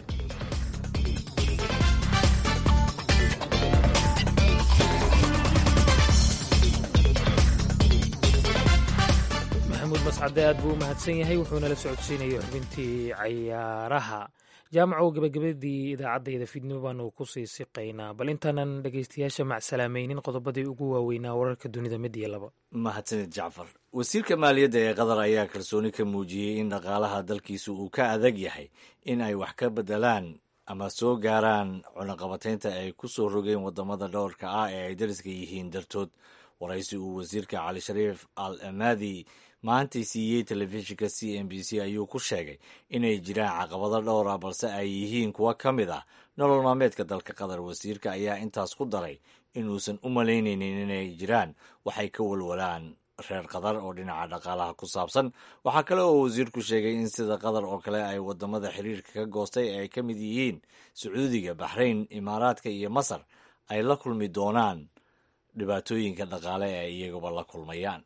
mascade aad buu u mahadsan yahay, wuxuuna la socodsiinayay xubintii cayaaraha. jaamacow gabagabadii idaacaddayda fiidnimo baanu ku sii siqaynaa, bal intaanan dhegaystayaasha macsalaamaynin qodobadii ugu waaweynaa wararka dunida mid iyo laba. mahadsanid jacfar. wasiirka maaliyadda ee qatar ayaa kalsooni ka muujiyey in dhaqaalaha dalkiisu uu ka adag yahay in ay wax ka bedelaan ama soo gaaraan cunaqabataynta ay ku soo rogeen wadamada dhowrka ah ee ay dariska yihiin dartood. waraysi uu wasiirka cali shariif al amaadi maantay siiyey telefishinka c n b c ayuu ku sheegay inay jiraan caqabado dhowr ah balse ay yihiin kuwo ka mid ah nolol maalmeedka dalka qatar. wasiirka ayaa intaas ku daray inuusan u malaynaynin inay jiraan waxay ka walwalaan reer qatar oo dhinaca dhaqaalaha ku saabsan. waxaa kale oo wasiirku sheegay in sida qatar oo kale ay wadamada xiriirka ka goostay ay ka mid yihiin sacuudiga, baxrayn, imaaraadka iyo masar ay la kulmi doonaan dhibaatooyinka dhaqaale ee iyaguba la kulmayaan.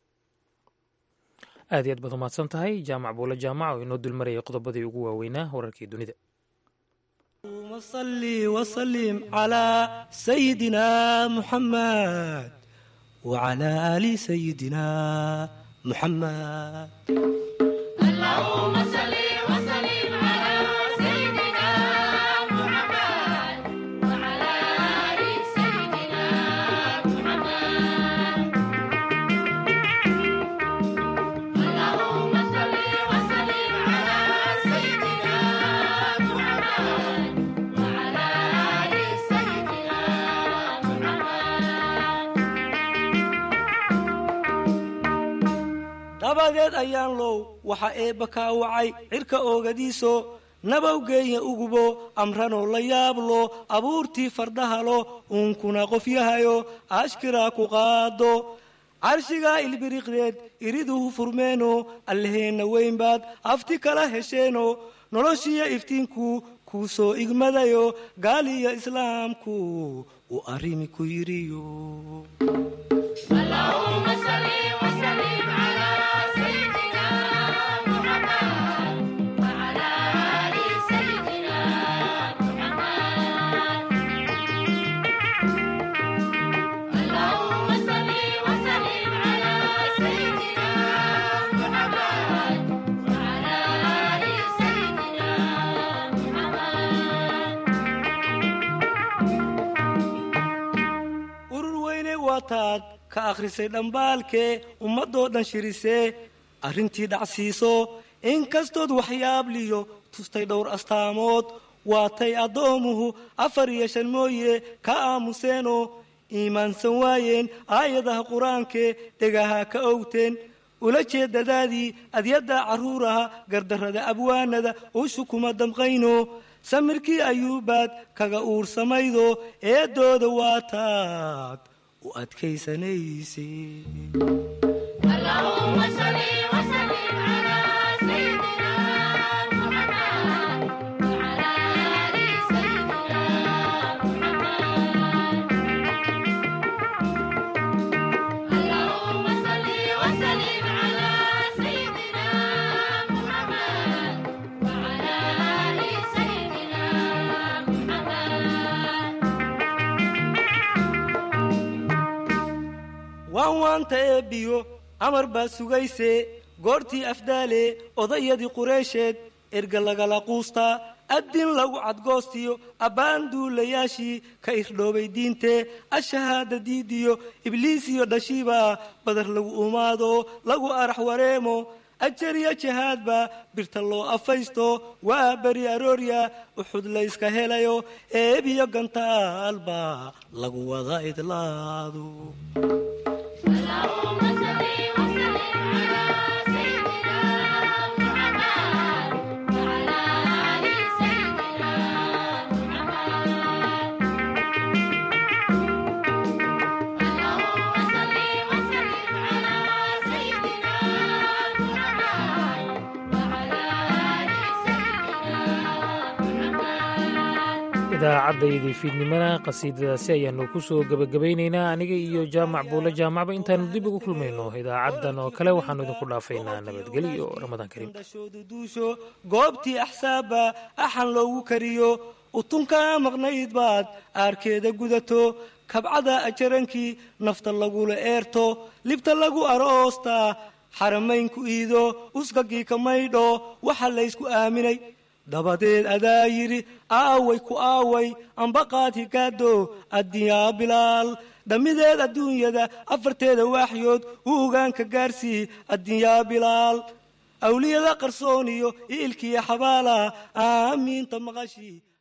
aad iyo aad baad umahadsan tahay jaamac buule jaamac oo inoo dulmarayay qodobadii ugu waaweynaa wararkii dunida. صلي وسلم على سيدنا محمد وعلى آل سيدنا محمد. اللهم صل وسلم على سيدنا محمد وعلى آل سيدنا محمد. اللهم صل وسلم على سيدنا محمد وعلى آل سيدنا محمد. dabadeed ayaan low waxa eebba kaa wacay cirka oogadiiso nabawgeeya ugubo amranoo la yaablo abuurtii fardahalo uunkuna qofyahayo ashkiraa ku qaado carshigaa ilbiriqdeed iriduhu furmeeno allaheenna weyn baad afti kala hesheeno noloshiyo iftiinku kuu soo igmadayo gaaliyo islaamku uu arrimi ku yidhiyo. taad ka akhrisay dhambaalkee ummadoo dhan shirisee arrintii dhacsiiso inkastood waxyaabliyo tustay dhowr astaamood waatay addoomuhu 4 iyo 5 mooye ka aamuseenoo iimaansan waayeen aayadaha qur-aankee dhegaha ka owteen ula jeedadaadii adyadda carruuraha gardarrada abwaanada ushu kuma damqayno samirkii ayuubaad kaga uursamaydo eedooda waa taad u adkaysanayse. waanwaanta eebbiyo amar baa sugayse goortii afdaale odayadii qureysheed erga lagala quustaa addin lagu cadgoostiyo abbaan duulayaashii ka irdhoobay diintee ashahaada diidiyo ibliisiyo dhashiibaa badar lagu umaado lagu arax wareemo ajariya jahaadbaa birta loo afaysto waa beri aroorya uxud layska helayo eebiyo gantaalbaa lagu wada idlaado. idaacaddaydii fiidnimana qasiidadaasi ayaanu ku soo gebagabaynaynaa aniga iyo jaamac buule jaamacba intaanu dib ugu kulmayno idaacaddan oo kale waxaanu idinku dhaafaynaa nabadgelyo ramadaan kariim goobtii axsaaba axan loogu kariyo utunkaa maqnayd baad aarkeeda gudato kabcada ajarankii nafta lagula eerto libta lagu aroostaa xaramaynku iido usgagii ka maydho waxa laysku aaminay dabadeed adaa yidhi aaway ku aaway ambaqaad higaado addiyaa bilaal dhammideed adduunyada afarteeda waaxyood u ogaanka gaarsii addiyaa bilaal awliyada qarsooniyo iilkiya xabaala aamiinta maqashii